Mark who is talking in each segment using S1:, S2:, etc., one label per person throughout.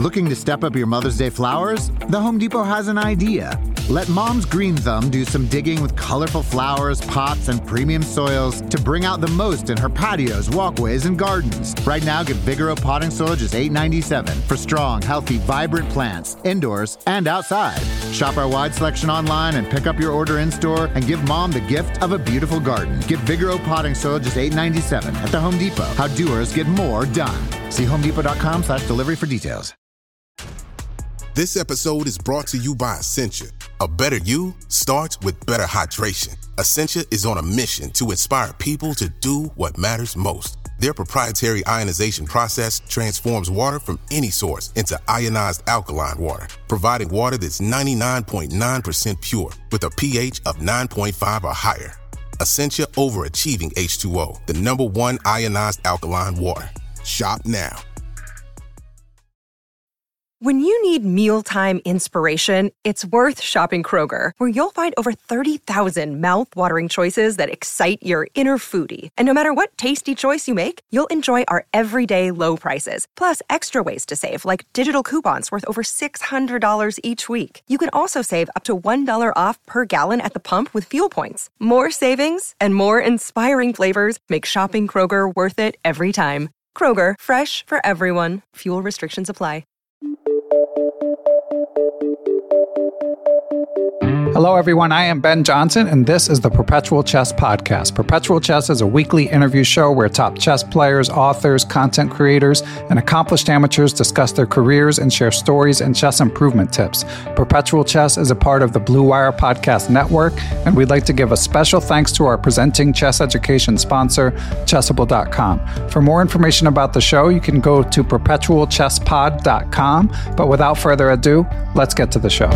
S1: Looking to step up your Mother's Day flowers? The Home Depot has an idea. Let Mom's Green Thumb do some digging with colorful flowers, pots, and premium soils to bring out the most in her patios, walkways, and gardens. Right now, get Vigoro potting soil just $8.97 for strong, healthy, vibrant plants, indoors and outside. Shop our wide selection online and pick up your order in-store and give Mom the gift of a beautiful garden. Get Vigoro potting soil just $8.97 at the Home Depot. How doers get more done. See homedepot.com/delivery for details.
S2: This episode is brought to you by Essentia. A better you starts with better hydration. Essentia is on a mission to inspire people to do what matters most. Their proprietary ionization process transforms water from any source into ionized alkaline water, providing water that's 99.9% pure with a pH of 9.5 or higher. Essentia overachieving H2O, the #1 ionized alkaline water. Shop now.
S3: When you need mealtime inspiration, it's worth shopping Kroger, where you'll find over 30,000 mouth-watering choices that excite your inner foodie. And no matter what tasty choice you make, you'll enjoy our everyday low prices, plus extra ways to save, like digital coupons worth over $600 each week. You can also save up to $1 off per gallon at the pump with fuel points. More savings and more inspiring flavors make shopping Kroger worth it every time. Kroger, fresh for everyone. Fuel restrictions apply.
S4: Hello, everyone. I am Ben Johnson, and this is the Perpetual Chess Podcast. Perpetual Chess is a weekly interview show where top chess players, authors, content creators, and accomplished amateurs discuss their careers and share stories and chess improvement tips. Perpetual Chess is a part of the Blue Wire Podcast Network, and we'd like to give a special thanks to our presenting chess education sponsor, Chessable.com. For more information about the show, you can go to perpetualchesspod.com. But without further ado, let's get to the show.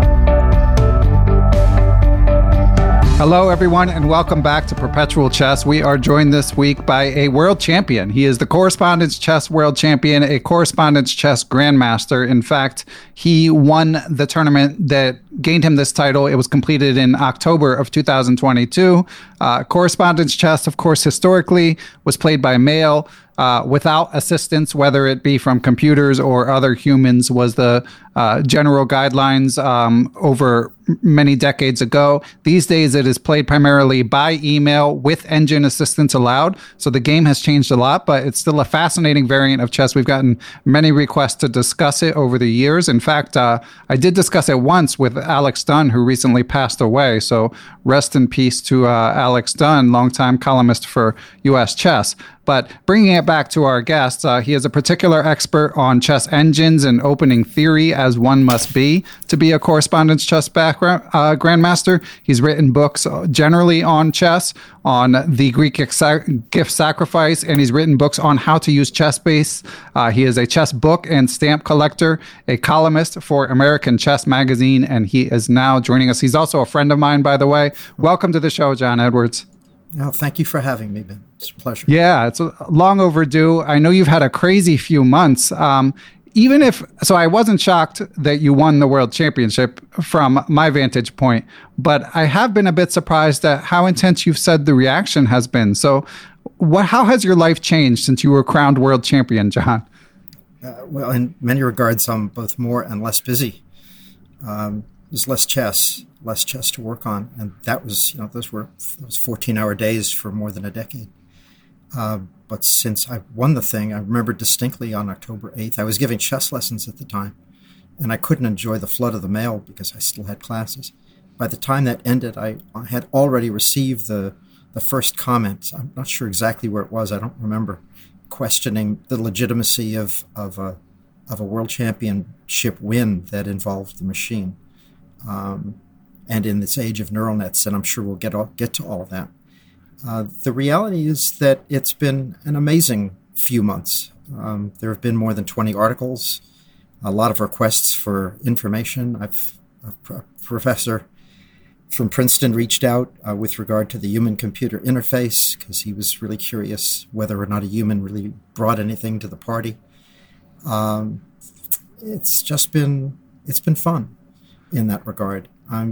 S4: Hello, everyone, and welcome back to Perpetual Chess. We are joined this week by a world champion. He is the Correspondence Chess World Champion, a Correspondence Chess Grandmaster. In fact, he won the tournament that gained him this title. It was completed in October of 2022. Correspondence Chess, of course, historically was played by male. Without assistance, whether it be from computers or other humans, was the general guidelines over many decades ago. These days, it is played primarily by email with engine assistance allowed. So the game has changed a lot, but it's still a fascinating variant of chess. We've gotten many requests to discuss it over the years. In fact, I did discuss it once with Alex Dunn, who recently passed away. So rest in peace to Alex Dunn, longtime columnist for U.S. Chess. But bringing it back to our guest, he is a particular expert on chess engines and opening theory, as one must be to be a correspondence chess grandmaster. He's written books generally on chess, on the Greek gift sacrifice, and he's written books on how to use ChessBase. He is a chess book and stamp collector, a columnist for American Chess Magazine, and he is now joining us. He's also a friend of mine, by the way. Welcome to the show, John Edwards.
S5: Oh, thank you for having me, Ben. It's a pleasure.
S4: Yeah, it's long overdue. I know you've had a crazy few months. So I wasn't shocked that you won the world championship from my vantage point, but I have been a bit surprised at how intense you've said the reaction has been. So how has your life changed since you were crowned world champion, John?
S5: Well, in many regards, I'm both more and less busy. There's less chess to work on. And that was, those 14-hour days for more than a decade. But since I won the thing, I remember distinctly on October 8th, I was giving chess lessons at the time, and I couldn't enjoy the flood of the mail because I still had classes. By the time that ended, I had already received the first comment. I'm not sure exactly where it was. I don't remember, questioning the legitimacy of a world championship win that involved the machine. And in this age of neural nets, and I'm sure we'll get to all of that. The reality is that it's been an amazing few months. There have been more than 20 articles, a lot of requests for information. A professor from Princeton reached out with regard to the human-computer interface because he was really curious whether or not a human really brought anything to the party. It's been fun in that regard.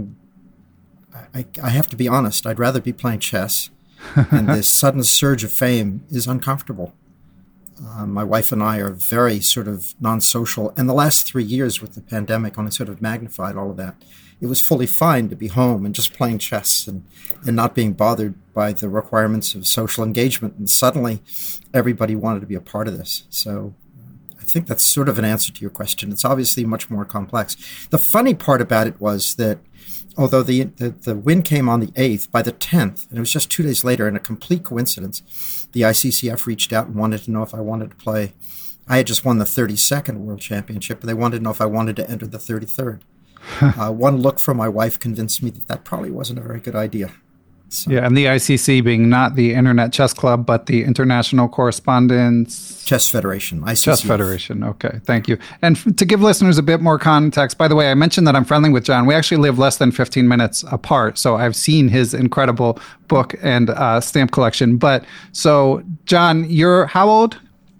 S5: I have to be honest, I'd rather be playing chess, and this sudden surge of fame is uncomfortable. My wife and I are very sort of non-social, and the last 3 years with the pandemic only sort of magnified all of that. It was fully fine to be home and just playing chess and not being bothered by the requirements of social engagement. And suddenly everybody wanted to be a part of this. So I think that's sort of an answer to your question. It's obviously much more complex. The funny part about it was that although the win came on the 8th, by the 10th, and it was just 2 days later, in a complete coincidence, the ICCF reached out and wanted to know if I wanted to play. I had just won the 32nd World Championship, and they wanted to know if I wanted to enter the 33rd. One look from my wife convinced me that probably wasn't a very good idea. So.
S4: Yeah, and the ICC being not the Internet Chess Club, but the International Correspondence
S5: Chess Federation, ICCF.
S4: Chess Federation. Okay, thank you. And to give listeners a bit more context, by the way, I mentioned that I'm friendly with John. We actually live less than 15 minutes apart, so I've seen his incredible book and stamp collection. But so, John, you're how old?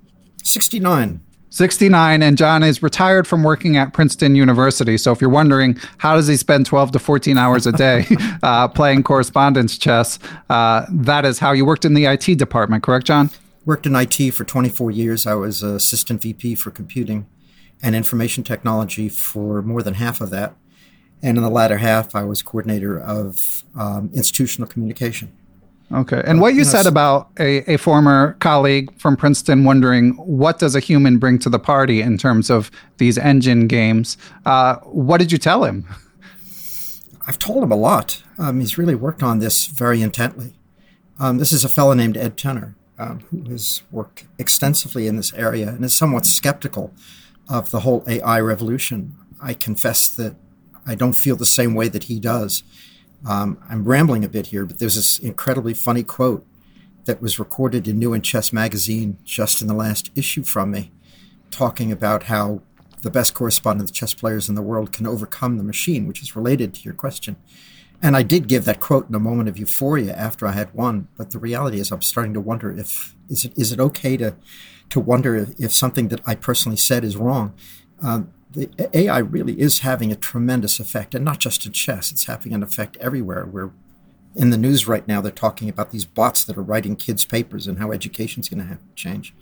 S5: 69.
S4: 69, and John is retired from working at Princeton University. So if you're wondering, how does he spend 12 to 14 hours a day playing correspondence chess? That is how you worked in the IT department, correct, John?
S5: Worked in IT for 24 years. I was assistant VP for computing and information technology for more than half of that. And in the latter half, I was coordinator of institutional communication.
S4: Okay. And what you said about a former colleague from Princeton wondering, what does a human bring to the party in terms of these engine games? What did you tell him?
S5: I've told him a lot. He's really worked on this very intently. This is a fellow named Ed Tenner, who has worked extensively in this area and is somewhat skeptical of the whole AI revolution. I confess that I don't feel the same way that he does. I'm rambling a bit here, but there's this incredibly funny quote that was recorded in New in Chess magazine just in the last issue from me, talking about how the best correspondence chess players in the world can overcome the machine, which is related to your question. And I did give that quote in a moment of euphoria after I had won, but the reality is I'm starting to wonder if is it okay to wonder if something that I personally said is wrong. The AI really is having a tremendous effect, and not just in chess. It's having an effect everywhere. We're in the news right now. They're talking about these bots that are writing kids' papers and how education's going to have to change.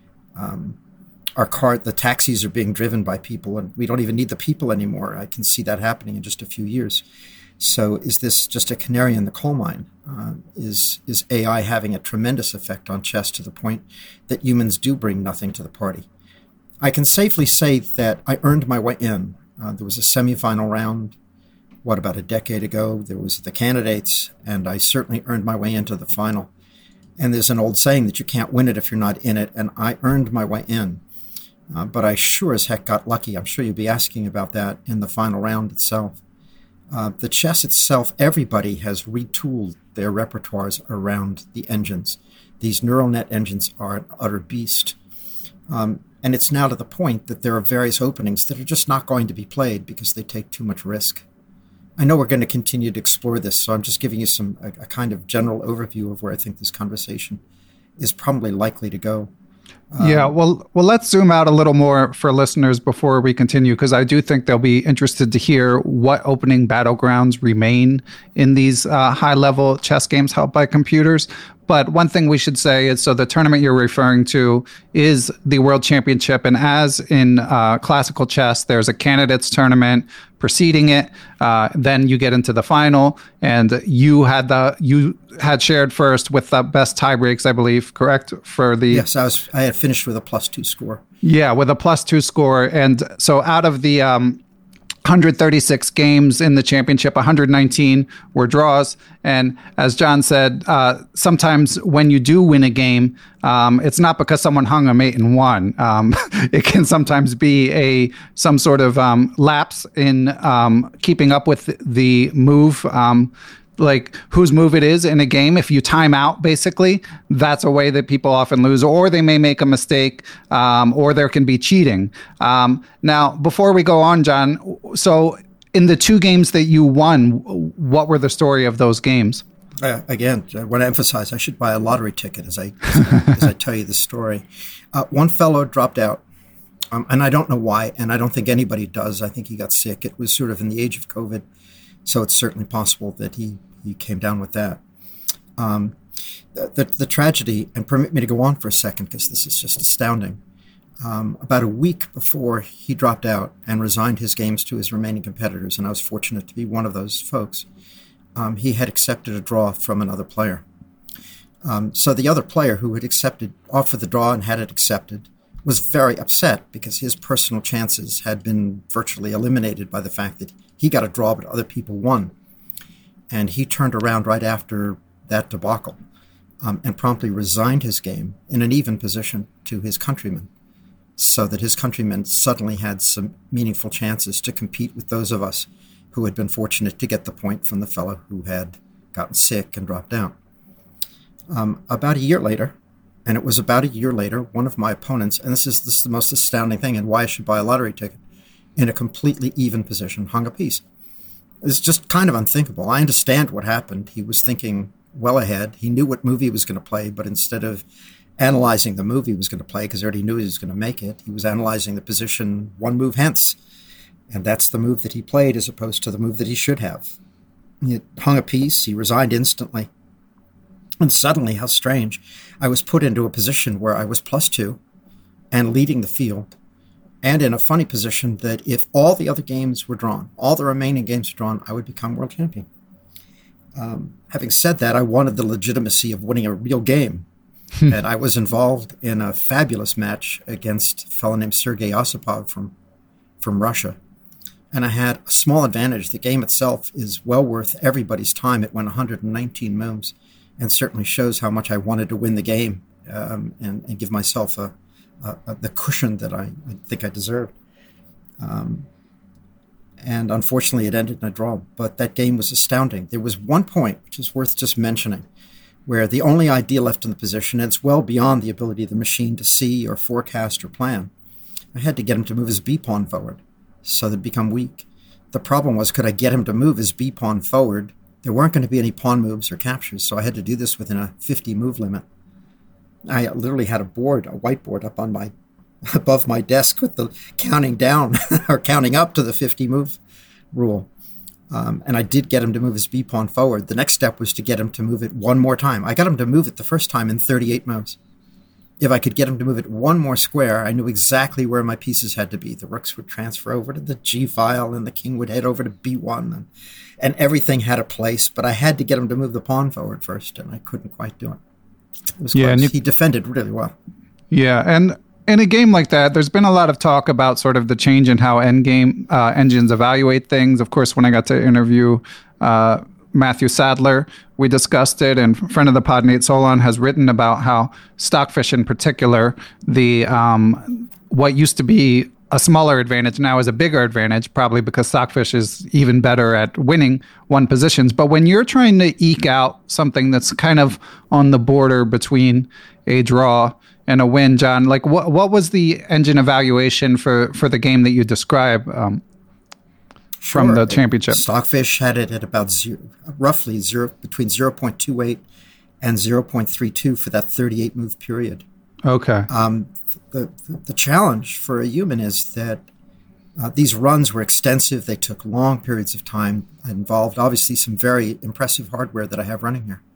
S5: The taxis are being driven by people, and we don't even need the people anymore. I can see that happening in just a few years. So is this just a canary in the coal mine? Is AI having a tremendous effect on chess to the point that humans do bring nothing to the party? I can safely say that I earned my way in. There was a semifinal round, about a decade ago? There was the candidates, and I certainly earned my way into the final. And there's an old saying that you can't win it if you're not in it, and I earned my way in. But I sure as heck got lucky. I'm sure you'll be asking about that in the final round itself. The chess itself, everybody has retooled their repertoires around the engines. These neural net engines are an utter beast. And it's now to the point that there are various openings that are just not going to be played because they take too much risk. I know we're going to continue to explore this, so I'm just giving you a kind of general overview of where I think this conversation is probably likely to go.
S4: Well, let's zoom out a little more for listeners before we continue, because I do think they'll be interested to hear what opening battlegrounds remain in these high-level chess games held by computers. But one thing we should say is, so the tournament you're referring to is the World Championship, and as in classical chess, there's a candidates tournament preceding it. Then you get into the final, and you had shared first with the best tie breaks, I believe, correct?
S5: Yes, I had finished with a +2 score.
S4: Yeah, with a +2 score, and so out of the 136 games in the championship, 119 were draws. And as John said, sometimes when you do win a game, it's not because someone hung a mate and won. It can sometimes be some sort of lapse in keeping up with the move, like whose move it is in a game. If you time out, basically, that's a way that people often lose, or they may make a mistake, or there can be cheating. Now, before we go on, John, so in the 2 games that you won, what were the story of those games?
S5: Again, I want to emphasize I should buy a lottery ticket as I tell you the story. One fellow dropped out, and I don't know why, and I don't think anybody does. I think he got sick. It was sort of in the age of COVID. So it's certainly possible that he came down with that. The tragedy, and permit me to go on for a second because this is just astounding. About a week before he dropped out and resigned his games to his remaining competitors, and I was fortunate to be one of those folks, he had accepted a draw from another player. So the other player who had offered the draw and had it accepted was very upset because his personal chances had been virtually eliminated by the fact that he got a draw but other people won. And he turned around right after that debacle and promptly resigned his game in an even position to his countrymen, so that his countrymen suddenly had some meaningful chances to compete with those of us who had been fortunate to get the point from the fellow who had gotten sick and dropped out. About a year later, and it was about a year later, one of my opponents, and this is the most astounding thing and why I should buy a lottery ticket, in a completely even position, hung a piece. It's just kind of unthinkable. I understand what happened. He was thinking well ahead. He knew what movie he was going to play, but instead of analyzing the move he was going to play, because he already knew he was going to make it, he was analyzing the position one move hence. And that's the move that he played as opposed to the move that he should have. He hung a piece. He resigned instantly. And suddenly, how strange, I was put into a position where I was +2 and leading the field, and in a funny position that if all the other games were drawn, all the remaining games were drawn, I would become world champion. Having said that, I wanted the legitimacy of winning a real game. And I was involved in a fabulous match against a fellow named Sergei Osipov from Russia. And I had a small advantage. The game itself is well worth everybody's time. It went 119 moves and certainly shows how much I wanted to win the game and give myself the cushion that I think I deserved. And unfortunately, it ended in a draw. But that game was astounding. There was one point, which is worth just mentioning, where the only idea left in the position, and it's well beyond the ability of the machine to see or forecast or plan, I had to get him to move his b-pawn forward so that it'd become weak. The problem was, could I get him to move his b-pawn forward? There weren't going to be any pawn moves or captures, so I had to do this within a 50-move limit. I literally had a whiteboard up on above my desk with the counting down or counting up to the 50-move rule. And I did get him to move his b-pawn forward. The next step was to get him to move it one more time. I got him to move it the first time in 38 moves. If I could get him to move it one more square, I knew exactly where my pieces had to be. The rooks would transfer over to the G file, and the king would head over to B1, and everything had a place. But I had to get him to move the pawn forward first, and I couldn't quite do it. It was close. And he defended really well.
S4: Yeah, and in a game like that, there's been a lot of talk about sort of the change in how endgame engines evaluate things. Of course, when I got to interview Matthew Sadler, we discussed it, and friend of the pod, Nate Solon, has written about how Stockfish in particular, the what used to be a smaller advantage now is a bigger advantage, probably because Stockfish is even better at winning one positions. But when you're trying to eke out something that's kind of on the border between a draw and a win, John, like what was the engine evaluation for the game that you describe from the championship?
S5: Stockfish had it at about roughly between 0.28 and 0.32 for that 38 move period.
S4: Okay.
S5: The challenge for a human is that these runs were extensive. They took long periods of time. It involved obviously some very impressive hardware that I have running here.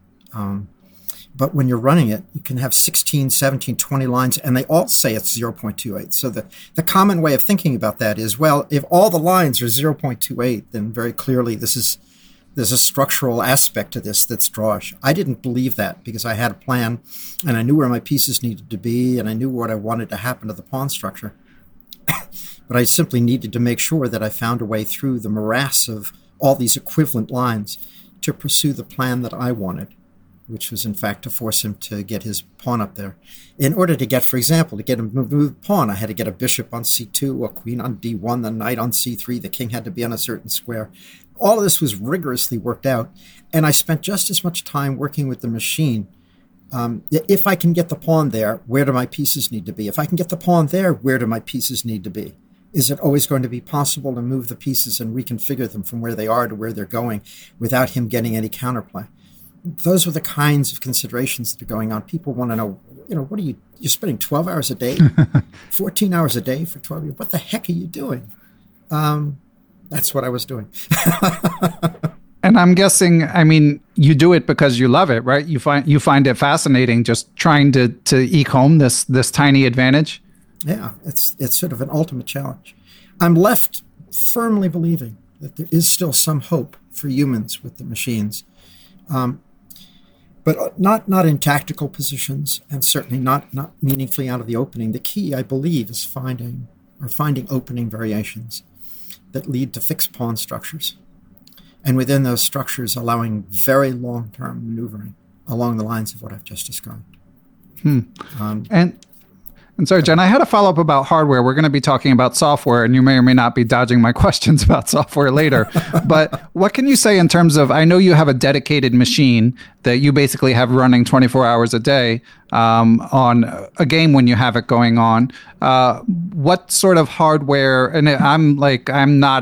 S5: But when you're running it, you can have 16, 17, 20 lines, and they all say it's 0.28. So the common way of thinking about that is, well, if all the lines are 0.28, then very clearly there's a structural aspect to this that's drawish. I didn't believe that because I had a plan, and I knew where my pieces needed to be, and I knew what I wanted to happen to the pawn structure. But I simply needed to make sure that I found a way through the morass of all these equivalent lines to pursue the plan that I wanted, which was, in fact, to force him to get his pawn up there. In order to get, for example, to get him to move the pawn, I had to get a bishop on c2, a queen on d1, the knight on c3, the king had to be on a certain square. All of this was rigorously worked out, and I spent just as much time working with the machine. If I can get the pawn there, where do my pieces need to be? If I can get the pawn there, where do my pieces need to be? Is it always going to be possible to move the pieces and reconfigure them from where they are to where they're going without him getting any counterplay? Those are the kinds of considerations that are going on. People want to know, what are you're spending 12 hours a day, 14 hours a day for 12 years. What the heck are you doing? That's what I was doing.
S4: And I'm guessing, I mean, you do it because you love it, right? You find it fascinating just trying to eke home this tiny advantage.
S5: Yeah, it's sort of an ultimate challenge. I'm left firmly believing that there is still some hope for humans with the machines, but not in tactical positions, and certainly not meaningfully out of the opening. The key, I believe, is finding opening variations that lead to fixed pawn structures, and within those structures allowing very long-term maneuvering along the lines of what I've just described.
S4: And sorry, Jen, I had a follow-up about hardware. We're going to be talking about software, and you may or may not be dodging my questions about software later. But what can you say in terms of, I know you have a dedicated machine that you basically have running 24 hours a day on a game when you have it going on. What sort of hardware, and I'm not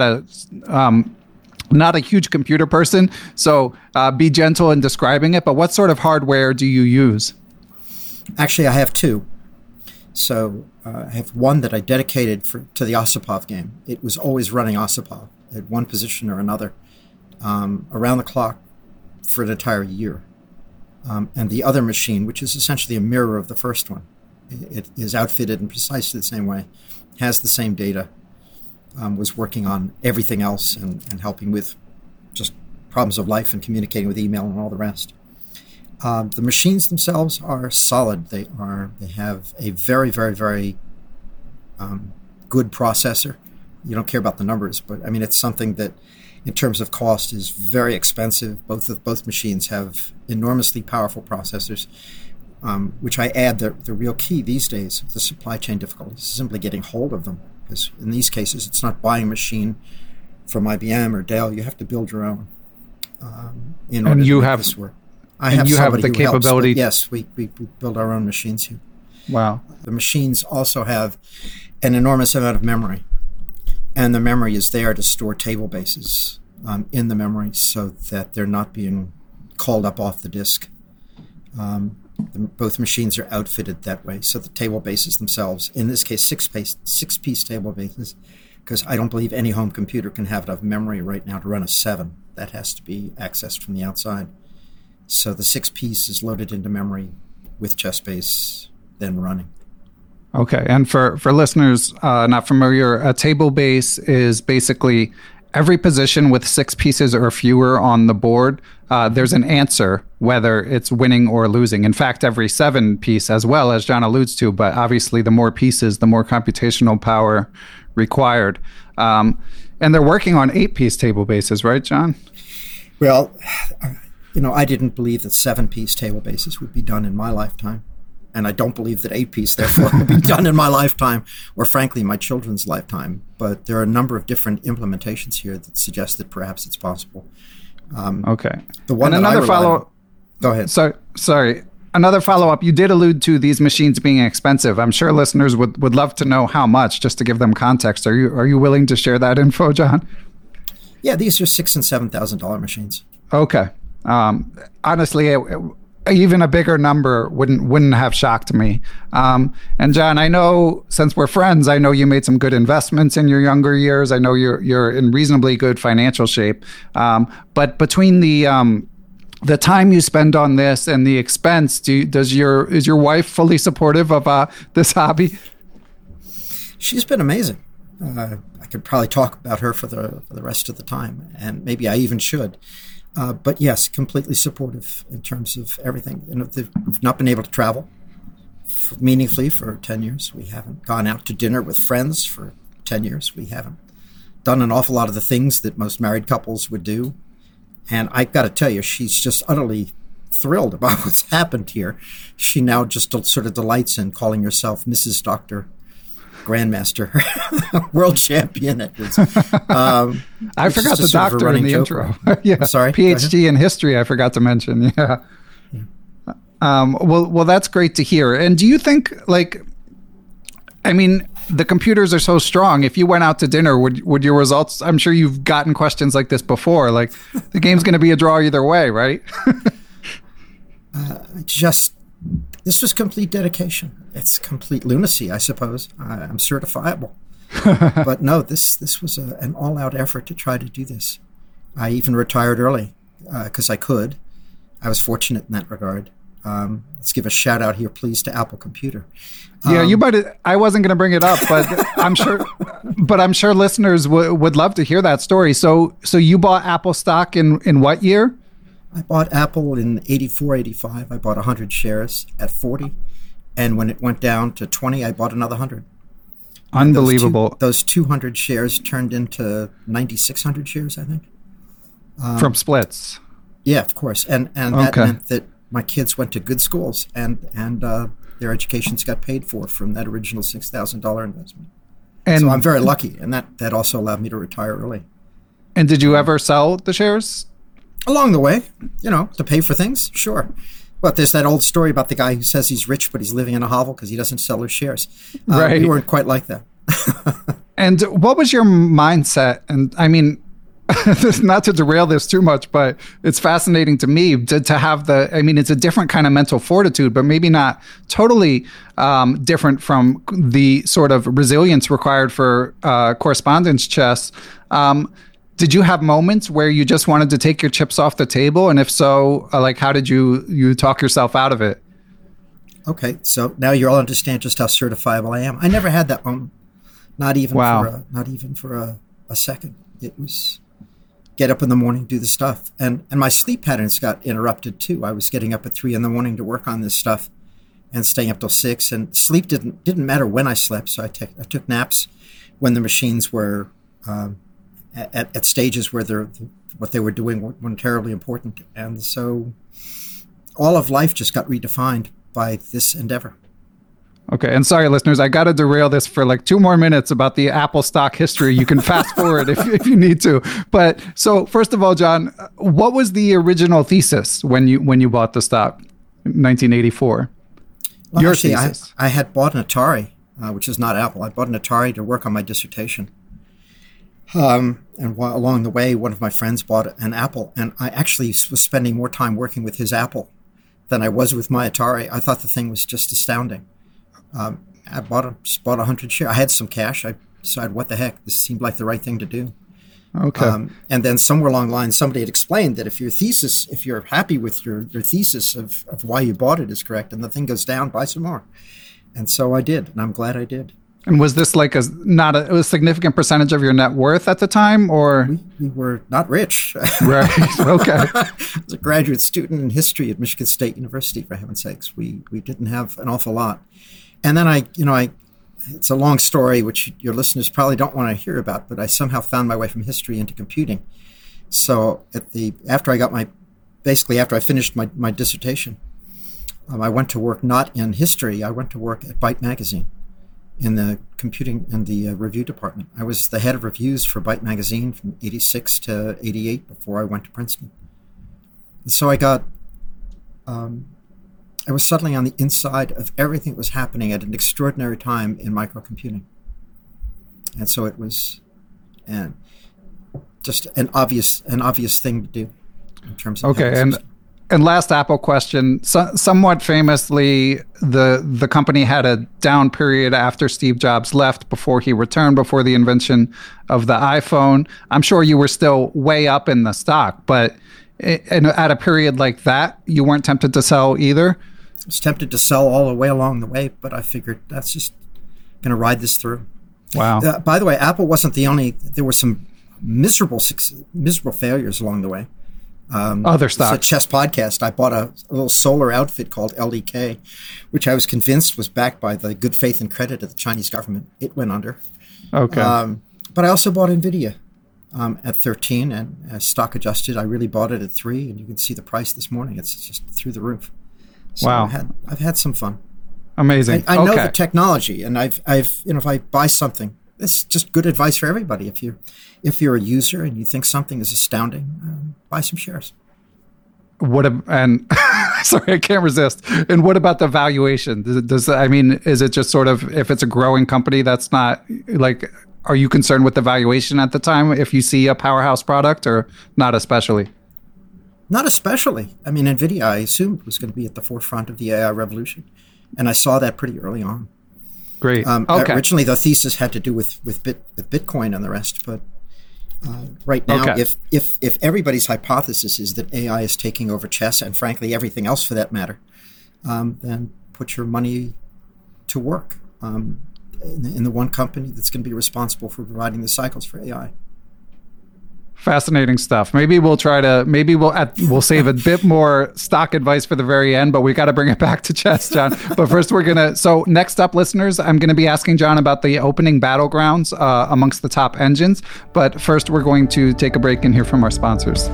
S4: a huge computer person, so be gentle in describing it, but what sort of hardware do you use?
S5: Actually, I have two. So I have one that I dedicated to the Osipov game. It was always running Osipov at one position or another around the clock for an entire year. And the other machine, which is essentially a mirror of the first one, it is outfitted in precisely the same way, has the same data, was working on everything else and helping with just problems of life and communicating with email and all the rest. The machines themselves are solid. They have a very, very, very good processor. You don't care about the numbers, but I mean, it's something that in terms of cost is very expensive. Both machines have enormously powerful processors, which I add the real key these days of the supply chain difficulties is simply getting hold of them. Because in these cases, it's not buying a machine from IBM or Dell. You have to build your own in order to make this work. I have the capability. Yes, we build our own machines here.
S4: Wow.
S5: The machines also have an enormous amount of memory, and the memory is there to store table bases in the memory so that they're not being called up off the disk. Both machines are outfitted that way, so the table bases themselves, in this case, six-piece table bases, because I don't believe any home computer can have enough memory right now to run a 7. That has to be accessed from the outside. So the 6-piece is loaded into memory with ChessBase, then running.
S4: Okay, and for listeners not familiar, a table base is basically every position with 6 pieces or fewer on the board. There's an answer whether it's winning or losing. In fact, every 7 piece as well, as John alludes to, but obviously the more pieces, the more computational power required. And they're working on 8-piece table bases, right, John?
S5: Well, I didn't believe that 7-piece table bases would be done in my lifetime. And I don't believe that 8-piece, therefore, will be done in my lifetime, or frankly, my children's lifetime. But there are a number of different implementations here that suggest that perhaps it's possible.
S4: Okay.
S5: The one
S4: and another follow-up.
S5: Go ahead.
S4: Sorry. Another follow-up. You did allude to these machines being expensive. I'm sure listeners would love to know how much, just to give them context. Are you willing to share that info, John?
S5: Yeah, these are $6,000 and $7,000 machines.
S4: Okay. Honestly, even a bigger number wouldn't have shocked me. And John, I know since we're friends, I know you made some good investments in your younger years. I know you're in reasonably good financial shape. But between the time you spend on this and the expense, is your wife fully supportive of this hobby?
S5: She's been amazing. I could probably talk about her for the rest of the time, and maybe I even should. But yes, completely supportive in terms of everything. We've not been able to travel meaningfully for 10 years. We haven't gone out to dinner with friends for 10 years. We haven't done an awful lot of the things that most married couples would do. And I've got to tell you, she's just utterly thrilled about what's happened here. She now just sort of delights in calling herself Mrs. Dr. Grandmaster, world champion. It was,
S4: I forgot the doctor in the intro. Yeah,
S5: sorry.
S4: PhD in history. I forgot to mention. Yeah. Well, that's great to hear. And do you think, the computers are so strong. If you went out to dinner, would your results? I'm sure you've gotten questions like this before. Like, the game's going to be a draw either way, right?
S5: This was complete dedication. It's complete lunacy, I suppose. I'm certifiable. But no, this was an all-out effort to try to do this. I even retired early because I could. I was fortunate in that regard. Let's give a shout out here, please, to Apple Computer.
S4: Yeah, you might. I wasn't going to bring it up, but I'm sure listeners would love to hear that story. So you bought Apple stock in what year?
S5: I bought Apple in 84, 85. I bought 100 shares at 40. And when it went down to 20, I bought another 100.
S4: Unbelievable.
S5: Those 200 shares turned into 9,600 shares, I think.
S4: From splits.
S5: Yeah, of course. And that meant that my kids went to good schools and their educations got paid for from that original $6,000 investment. And so I'm very lucky. And that also allowed me to retire early.
S4: And did you ever sell the shares?
S5: Along the way, to pay for things, sure. But there's that old story about the guy who says he's rich, but he's living in a hovel because he doesn't sell his shares.
S4: Right.
S5: We weren't quite like that.
S4: And what was your mindset? And I mean, not to derail this too much, but it's fascinating to me to have it's a different kind of mental fortitude, but maybe not totally different from the sort of resilience required for correspondence chess. Did you have moments where you just wanted to take your chips off the table? And if so, how did you talk yourself out of it?
S5: Okay, so now you all understand just how certifiable I am. I never had that moment, not even for a second. It was get up in the morning, do the stuff, and my sleep patterns got interrupted too. I was getting up at 3 a.m. to work on this stuff, and staying up till 6. And sleep didn't matter when I slept. So I took naps when the machines were at stages where what they were doing weren't terribly important. And so all of life just got redefined by this endeavor.
S4: Okay. And sorry, listeners, I got to derail this for 2 more minutes about the Apple stock history. You can fast forward if you need to. But so first of all, John, what was the original thesis when you bought the stock in 1984?
S5: Well,
S4: Your
S5: actually,
S4: thesis.
S5: I had bought an Atari, which is not Apple. I bought an Atari to work on my dissertation. And along the way, one of my friends bought an Apple, and I actually was spending more time working with his Apple than I was with my Atari. I thought the thing was just astounding. I bought 100 shares. I had some cash. I decided, what the heck, this seemed like the right thing to do.
S4: Okay.
S5: And then somewhere along the line, somebody had explained that if you're happy with your thesis of why you bought it is correct, and the thing goes down, buy some more. And so I did, and I'm glad I did.
S4: And was this a significant percentage of your net worth at the time, or?
S5: We were not rich.
S4: Right. Okay.
S5: I was a graduate student in history at Michigan State University, for heaven's sakes. We didn't have an awful lot. And then it's a long story, which your listeners probably don't want to hear about, but I somehow found my way from history into computing. So after I finished my dissertation, I went to work not in history. I went to work at Byte Magazine in the computing and the review department. I was the head of reviews for Byte Magazine from 86 to 88 before I went to Princeton. And so I was suddenly on the inside of everything that was happening at an extraordinary time in microcomputing. And so it was just an obvious thing to do in terms of...
S4: Okay, and last Apple question. Somewhat famously, the company had a down period after Steve Jobs left, before he returned, before the invention of the iPhone. I'm sure you were still way up in the stock, but at a period like that, you weren't tempted to sell either?
S5: I was tempted to sell all the way along the way, but I figured that's just going to ride this through.
S4: Wow.
S5: By the way, Apple wasn't the only... There were some miserable failures along the way.
S4: Other stocks.
S5: It's a chess podcast. I bought a little solar outfit called LDK, which I was convinced was backed by the good faith and credit of the Chinese government. It went under.
S4: Okay.
S5: But I also bought NVIDIA at 13, and stock adjusted, I really bought it at 3, and you can see the price this morning. It's just through the roof. So
S4: wow.
S5: I've had some fun.
S4: Amazing.
S5: I know the technology, and I've if I buy something, it's just good advice for everybody. If you're a user and you think something is astounding, buy some shares.
S4: Sorry, I can't resist. And what about the valuation? Is it just sort of, if it's a growing company, that's not are you concerned with the valuation at the time if you see a powerhouse product, or not especially?
S5: Not especially. NVIDIA, I assumed, was going to be at the forefront of the AI revolution, and I saw that pretty early on.
S4: Great. Okay.
S5: Originally, the thesis had to do with Bitcoin and the rest, but Right now,
S4: Okay.
S5: if everybody's hypothesis is that AI is taking over chess and frankly everything else for that matter, then put your money to work in the one company that's going to be responsible for providing the cycles for AI.
S4: Fascinating stuff. Maybe we'll we'll save a bit more stock advice for the very end, but we got to bring it back to chess, John. But first so next up, listeners, I'm going to be asking John about the opening battlegrounds amongst the top engines. But first, we're going to take a break and hear from our sponsors.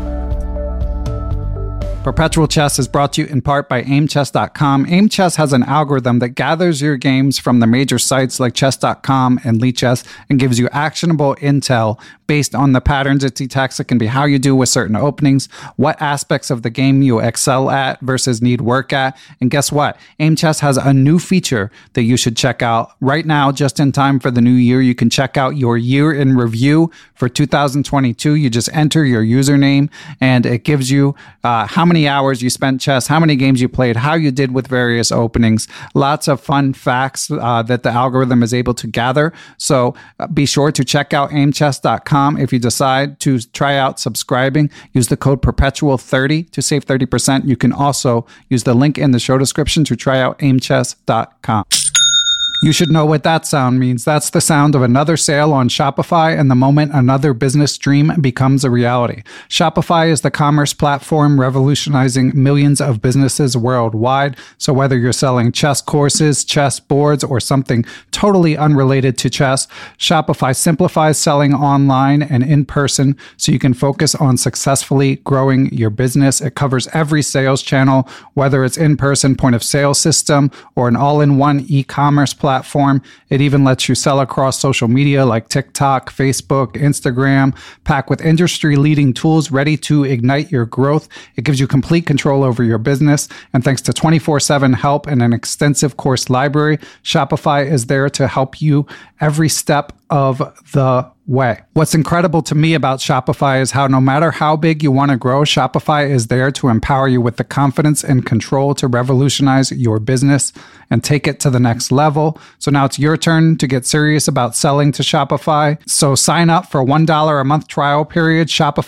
S4: Perpetual Chess is brought to you in part by aimchess.com. AimChess has an algorithm that gathers your games from the major sites like chess.com and Lichess and gives you actionable intel based on the patterns it detects. It can be how you do with certain openings, what aspects of the game you excel at versus need work at. And guess what? AimChess has a new feature that you should check out right now, just in time for the new year. You can check out your year in review for 2022. You just enter your username and it gives you how many hours you spent chess, how many games you played, how you did with various openings. Lots of fun facts that the algorithm is able to gather. So be sure to check out aimchess.com. If you decide to try out subscribing, use the code perpetual30 to save 30%. You can also use the link in the show description to try out aimchess.com. You should know what that sound means. That's the sound of another sale on Shopify and the moment another business dream becomes a reality. Shopify is the commerce platform revolutionizing millions of businesses worldwide. So whether you're selling chess courses, chess boards, or something totally unrelated to chess, Shopify simplifies selling online and in person so you can focus on successfully growing your business. It covers every sales channel, whether it's in-person point of sale system or an all-in-one e-commerce platform. It even lets you sell across social media like TikTok, Facebook, Instagram, packed with industry-leading tools ready to ignite your growth. It gives you complete control over your business. And thanks to 24/7 help and an extensive course library, Shopify is there to help you every step of the way. What's incredible to me about Shopify is how no matter how big you want to grow, Shopify is there to empower you with the confidence and control to revolutionize your business and take it to the next level. So now it's your turn to get serious about selling to Shopify. So sign up for $1 a month trial period,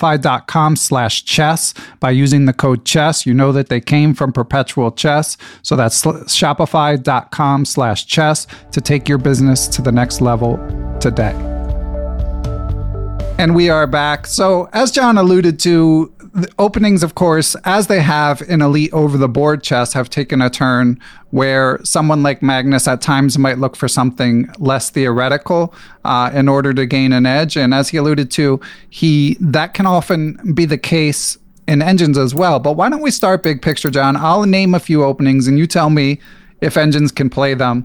S4: shopify.com/chess by using the code chess. You know that they came from Perpetual Chess. So that's shopify.com/chess to take your business to the next level today. And we are back. So as John alluded to, the openings, of course, as they have in elite over-the-board chess, have taken a turn where someone like Magnus at times might look for something less theoretical in order to gain an edge. And as he alluded to, that can often be the case in engines as well. But why don't we start big picture, John? I'll name a few openings and you tell me if engines can play them.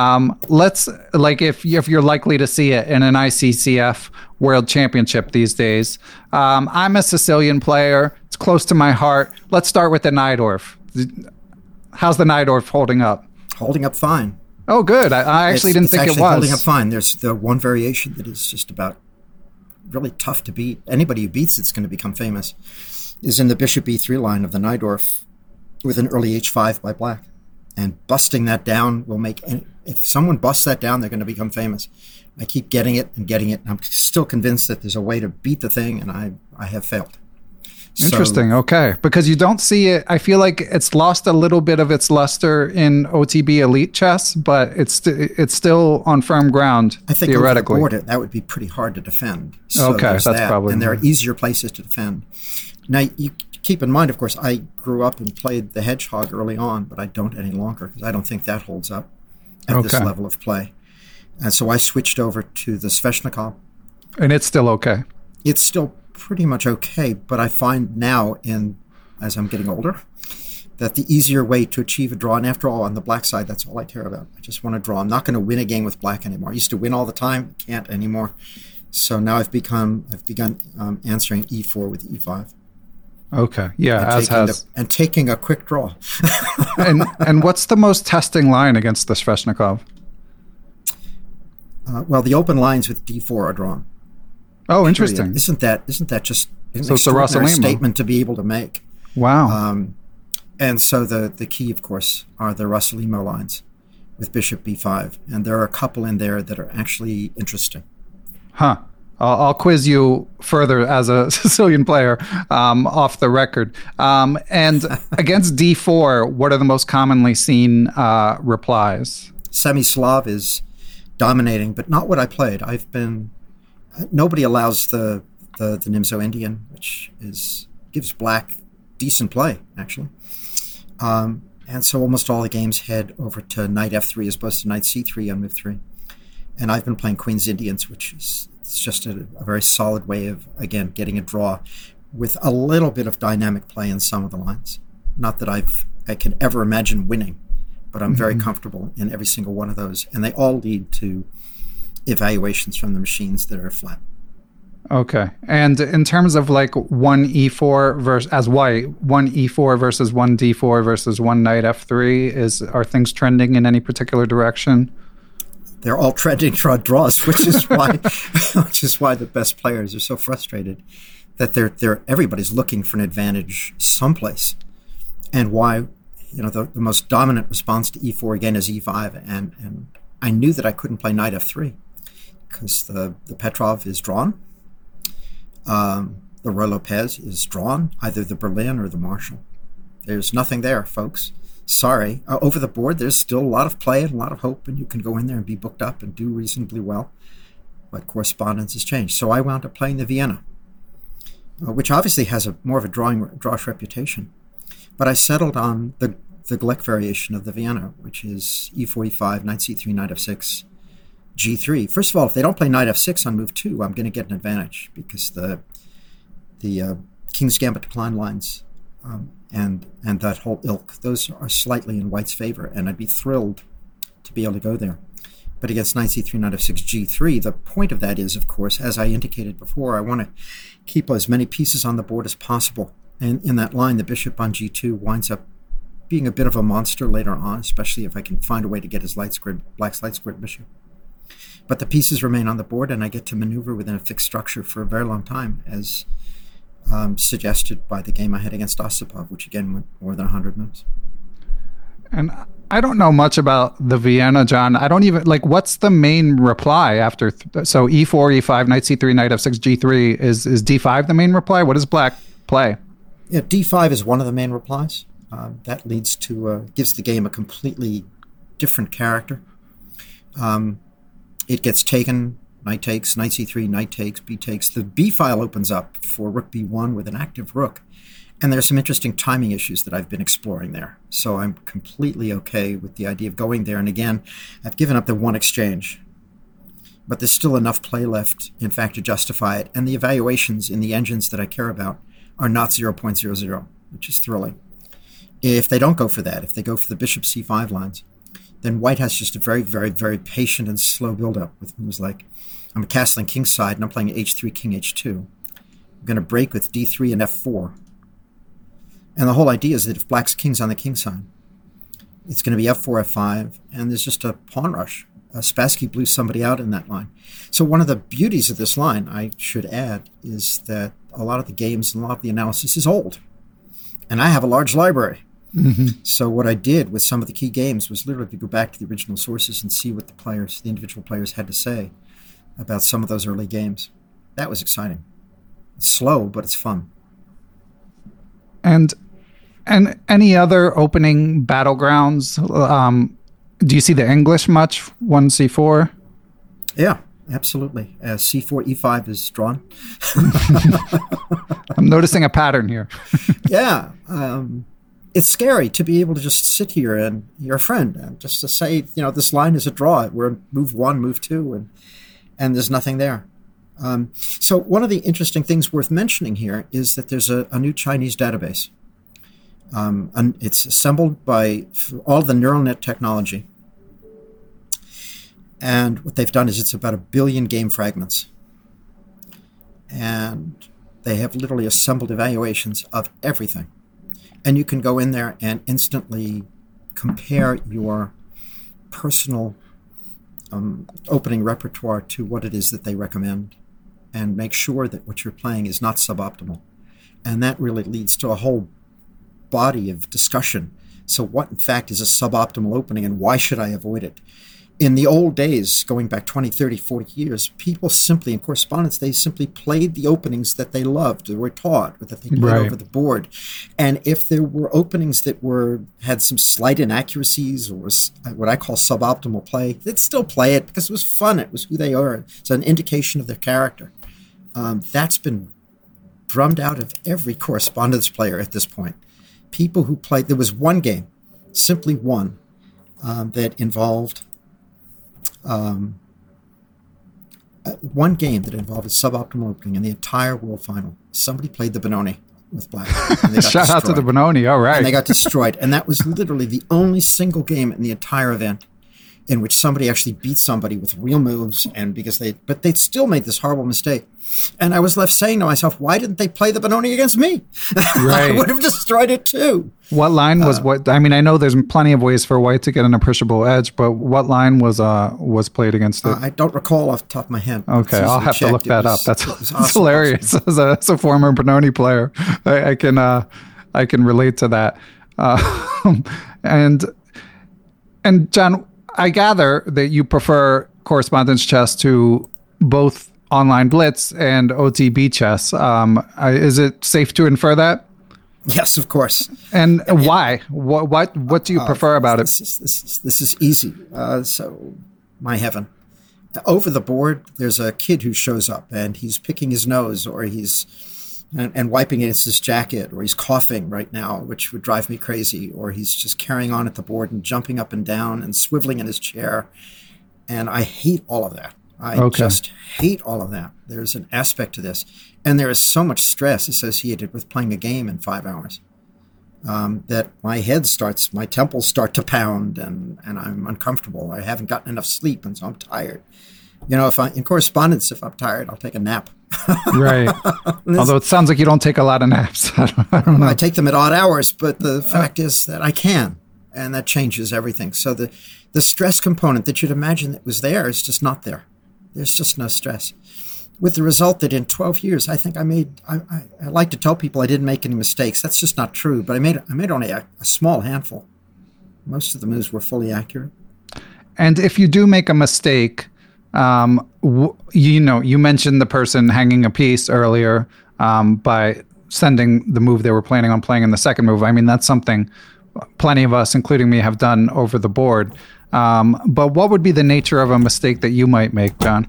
S4: If you're likely to see it in an ICCF World Championship these days. I'm a Sicilian player. It's close to my heart. Let's start with the Najdorf. How's the Najdorf holding up?
S5: Holding up fine.
S4: Oh, good. I actually didn't think it was.
S5: Holding up fine. There's the one variation that is just about really tough to beat. Anybody who beats it's going to become famous is in the bishop e3 line of the Najdorf with an early h5 by black. And busting that down will make if someone busts that down, they're going to become famous. I keep getting it. I'm still convinced that there's a way to beat the thing, and I have failed.
S4: Interesting. Okay. Because you don't see it. I feel like it's lost a little bit of its luster in OTB Elite chess, but it's still on firm ground,
S5: I think
S4: theoretically.
S5: Over the board, that would be pretty hard to defend. So
S4: okay, that's probably...
S5: And there are easier places to defend. Now, you keep in mind, of course, I grew up and played the Hedgehog early on, but I don't any longer because I don't think that holds up at this level of play. And so I switched over to the Sveshnikov.
S4: And it's still okay?
S5: It's still pretty much okay, but I find now, as I'm getting older, that the easier way to achieve a draw, and after all, on the black side, that's all I care about. I just want to draw. I'm not going to win a game with black anymore. I used to win all the time, can't anymore. So now I've begun answering e4 with e5.
S4: Okay, yeah,
S5: and taking a quick draw.
S4: and what's the most testing line against the Sveshnikov?
S5: Well, the open lines with d4 are drawn.
S4: Oh, interesting.
S5: Isn't that just an
S4: so
S5: extraordinary statement to be able to make?
S4: Wow.
S5: And so the key, of course, are the Rossolimo lines with bishop b5, and there are a couple in there that are actually interesting.
S4: Huh. I'll quiz you further as a Sicilian player off the record. And against d4, what are the most commonly seen replies?
S5: Semi-Slav is dominating, but not what I played. Nobody allows the Nimzo Indian, which gives black decent play, actually. And so almost all the games head over to knight f3 as opposed to knight c3 on move 3. And I've been playing Queen's Indians, which is just a very solid way of, again, getting a draw with a little bit of dynamic play in some of the lines. Not that I can ever imagine winning, but I'm very comfortable in every single one of those. And they all lead to evaluations from the machines that are flat.
S4: Okay. And in terms of like 1 e4 versus as white, 1 e4 versus 1 d4 versus 1 knight f3, are things trending in any particular direction?
S5: They're all trending toward draws, which is why the best players are so frustrated that everybody's looking for an advantage someplace. And why, the most dominant response to e4 again is e5, and I knew that I couldn't play knight f3 because the Petrov is drawn. The Ruy Lopez is drawn, either the Berlin or the Marshall. There's nothing there, folks. Sorry. Over the board, there's still a lot of play and a lot of hope, and you can go in there and be booked up and do reasonably well. But correspondence has changed. So I wound up playing the Vienna, which obviously has more of a drawish reputation. But I settled on the Gleck variation of the Vienna, which is e4, e5, knight c3, knight f6, g3. First of all, if they don't play knight f6 on move 2, I'm going to get an advantage because the King's Gambit decline lines and that whole ilk, those are slightly in white's favor, and I'd be thrilled to be able to go there. But against knight c3, knight f6, g3, the point of that is, of course, as I indicated before, I want to keep as many pieces on the board as possible. And in that line, the bishop on g2 winds up being a bit of a monster later on, especially if I can find a way to get his black's light squared bishop. But the pieces remain on the board, and I get to maneuver within a fixed structure for a very long time, as suggested by the game I had against Osipov, which again went more than 100 moves.
S4: And I don't know much about the Vienna, John. I don't even, what's the main reply after? So e4, e5, knight c3, knight f6, g3. Is d5 the main reply? What does black play?
S5: Yeah, d5 is one of the main replies. That leads to, gives the game a completely different character. It gets taken, knight takes, knight c3, knight takes, b takes. The b file opens up for rook b1 with an active rook. And there's some interesting timing issues that I've been exploring there. So I'm completely okay with the idea of going there. And again, I've given up the one exchange. But there's still enough play left, in fact, to justify it. And the evaluations in the engines that I care about are not 0.00, which is thrilling. If they don't go for that, if they go for the bishop c5 lines, then white has just a very, very, very patient and slow build-up with moves like, I'm castling kingside and I'm playing h3, king h2. I'm going to break with d3 and f4. And the whole idea is that if black's king's on the king side, it's going to be f4, f5, and there's just a pawn rush. Spassky blew somebody out in that line. So one of the beauties of this line, I should add, is that a lot of the games and a lot of the analysis is old. And I have a large library. Mm-hmm. So what I did with some of the key games was literally to go back to the original sources and see what the individual players had to say about some of those early games. That was exciting. It's slow, but it's fun.
S4: And any other opening battlegrounds? Do you see the English much? 1c4?
S5: Yeah, absolutely. c4, e5 is drawn.
S4: I'm noticing a pattern here.
S5: Yeah. It's scary to be able to just sit here and you're a friend and just to say, this line is a draw. We're move 1, move 2, and there's nothing there. So one of the interesting things worth mentioning here is that there's a new Chinese database. And it's assembled by all the neural net technology. And what they've done is it's about 1 billion game fragments. And they have literally assembled evaluations of everything. And you can go in there and instantly compare your personal opening repertoire to what it is that they recommend and make sure that what you're playing is not suboptimal. And that really leads to a whole body of discussion. So what, in fact, is a suboptimal opening and why should I avoid it? In the old days, going back 20, 30, 40 years, people simply, in correspondence, they simply played the openings that they loved, that were taught, or that they played over the board. And if there were openings that had some slight inaccuracies or was what I call suboptimal play, they'd still play it because it was fun. It was who they are. It's an indication of their character. That's been drummed out of every correspondence player at this point. People who played, there was one game, simply one, that involved one game that involved a suboptimal opening in the entire World Final. Somebody played the Benoni with black.
S4: Shout out to the Benoni. All right.
S5: And they got destroyed. And that was literally the only single game in the entire event in which somebody actually beat somebody with real moves, but they still made this horrible mistake. And I was left saying to myself, why didn't they play the Benoni against me?
S4: Right.
S5: I would have destroyed it too.
S4: What line was what? I mean, I know there's plenty of ways for white to get an appreciable edge, but what line was played against it?
S5: I don't recall off the top of my head.
S4: Okay, I'll have to look that up. That's awesome. Hilarious. As a former Benoni player, I can relate to that. And John, I gather that you prefer correspondence chess to both online blitz and OTB chess. Is it safe to infer that?
S5: Yes, of course.
S4: And why? What do you prefer about it?
S5: This is easy. So, my heaven. Over the board, there's a kid who shows up and he's picking his nose, or he's and wiping against his jacket, or he's coughing right now, which would drive me crazy, or he's just carrying on at the board and jumping up and down and swiveling in his chair. And I hate all of that. I just hate all of that. There's an aspect to this. And there is so much stress associated with playing a game in 5 hours that my temples start to pound, and I'm uncomfortable. I haven't gotten enough sleep, and so I'm tired. You know, in correspondence, if I'm tired, I'll take a nap.
S4: Right. Although it sounds like you don't take a lot of naps. I don't know.
S5: I take them at odd hours, but the fact is that I can, and that changes everything. So the stress component that you'd imagine that was there is just not there. There's just no stress. With the result that in 12 years, I think I like to tell people I didn't make any mistakes. That's just not true, but I made only a small handful. Most of the moves were fully accurate. And
S4: if you do make a mistake, you mentioned the person hanging a piece earlier by sending the move they were planning on playing in the second move. I mean, that's something plenty of us, including me, have done over the board. But what would be the nature of a mistake that you might make, John?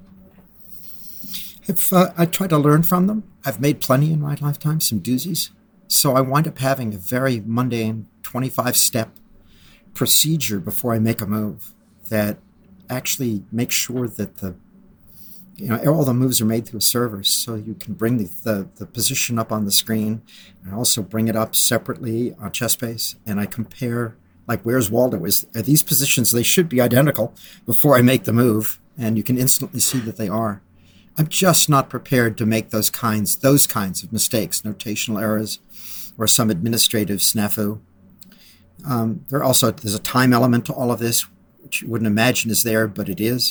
S5: I try to learn from them. I've made plenty in my lifetime, some doozies. So I wind up having a very mundane 25-step procedure before I make a move that actually makes sure that all the moves are made through a server, so you can bring the position up on the screen, and also bring it up separately on ChessBase, and I compare, like, where's Waldo? Are these positions? They should be identical before I make the move, and you can instantly see that they are. I'm just not prepared to make those kinds of mistakes, notational errors, or some administrative snafu. There's a time element to all of this, which you wouldn't imagine is there, but it is.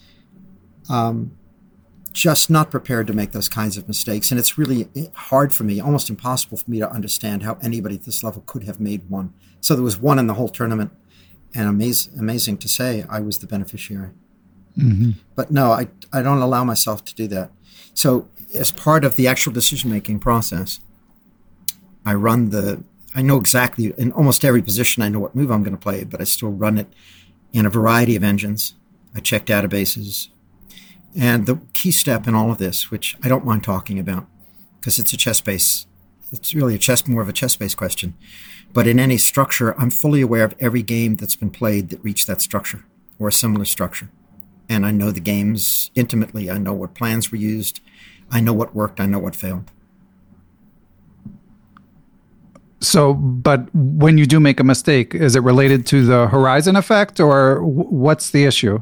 S5: Just not prepared to make those kinds of mistakes. And it's really hard for me, almost impossible for me to understand how anybody at this level could have made one. So there was one in the whole tournament, and amazing to say, I was the beneficiary. Mm-hmm. But no, I don't allow myself to do that. So as part of the actual decision-making process, I know exactly, in almost every position, I know what move I'm going to play, but I still run it in a variety of engines. I check databases. And the key step in all of this, which I don't mind talking about, because it's really more of a chess-based question. But in any structure, I'm fully aware of every game that's been played that reached that structure or a similar structure. And I know the games intimately. I know what plans were used. I know what worked. I know what failed.
S4: So, but when you do make a mistake, is it related to the horizon effect, or what's the issue?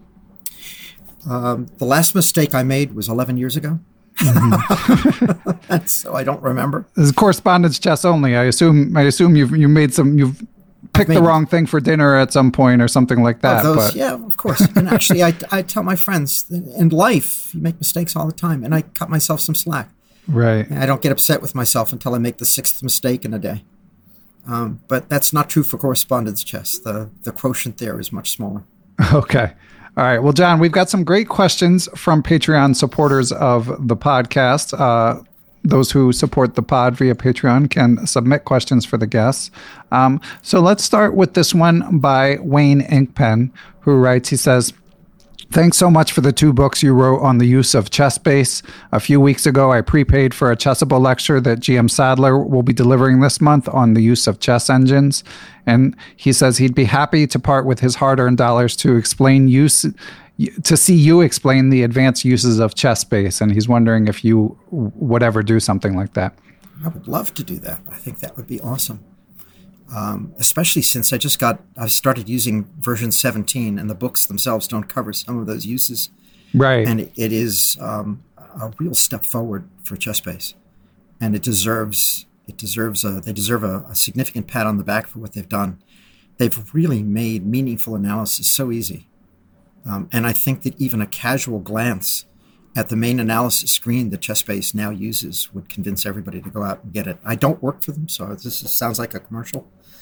S5: The last mistake I made was 11 years ago. Mm-hmm. So I don't remember.
S4: This is correspondence chess only. I assume you've picked the wrong thing for dinner at some point or something like that.
S5: Yeah, of course. And actually, I tell my friends, in life, you make mistakes all the time, and I cut myself some slack.
S4: Right.
S5: I don't get upset with myself until I make the 6th mistake in a day. But that's not true for correspondence chess. The quotient there is much smaller.
S4: Okay. All right. Well, John, we've got some great questions from Patreon supporters of the podcast. Those who support the pod via Patreon can submit questions for the guests. So let's start with this one by Wayne Inkpen, who writes, he says, "Thanks so much for the 2 books you wrote on the use of ChessBase. A few weeks ago, I prepaid for a Chessable lecture that GM Sadler will be delivering this month on the use of chess engines. And he says he'd be happy to part with his hard-earned dollars to see you explain the advanced uses of ChessBase. And he's wondering if you would ever do something like that."
S5: I would love to do that. I think that would be awesome. Especially since I started using version 17, and the books themselves don't cover some of those uses.
S4: Right.
S5: And it is a real step forward for ChessBase, and they deserve a significant pat on the back for what they've done. They've really made meaningful analysis so easy, and I think that even a casual glance at the main analysis screen that ChessBase now uses would convince everybody to go out and get it. I don't work for them, so sounds like a commercial.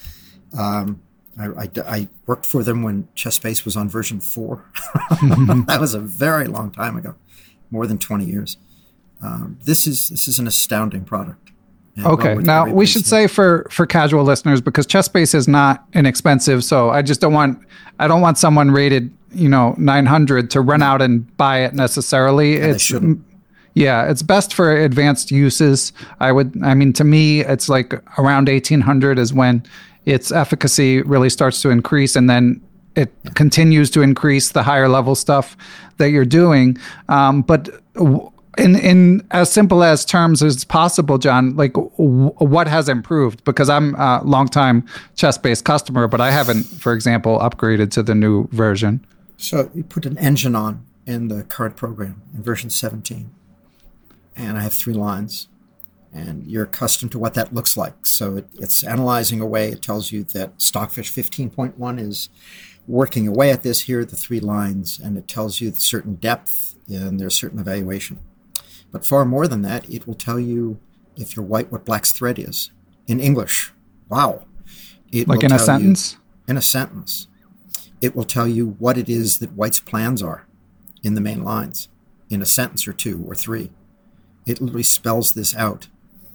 S5: I worked for them when ChessBase was on version 4. That was a very long time ago, more than 20 years. This is an astounding product.
S4: Okay, now we should say for casual listeners, because ChessBase is not inexpensive, so I don't want someone rated 900 to run out and buy it necessarily.
S5: Yeah,
S4: it's best for advanced uses. To me, it's like around 1800 is when its efficacy really starts to increase, and then it continues to increase the higher level stuff that you're doing. But in as simple as terms as possible, John, like what has improved? Because I'm a longtime ChessBase customer, but I haven't, for example, upgraded to the new version.
S5: So you put an engine on in the current program in version 17, and I have 3 lines. And you're accustomed to what that looks like. So it's analyzing away. It tells you that Stockfish 15.1 is working away at this. Here are the 3 lines, and it tells you certain depth and there's certain evaluation. But far more than that, it will tell you, if you're white, what black's threat is in English. Wow.
S4: Like in a sentence?
S5: In a sentence. It will tell you what it is that white's plans are in the main lines, in a sentence or 2 or 3. It literally spells this out.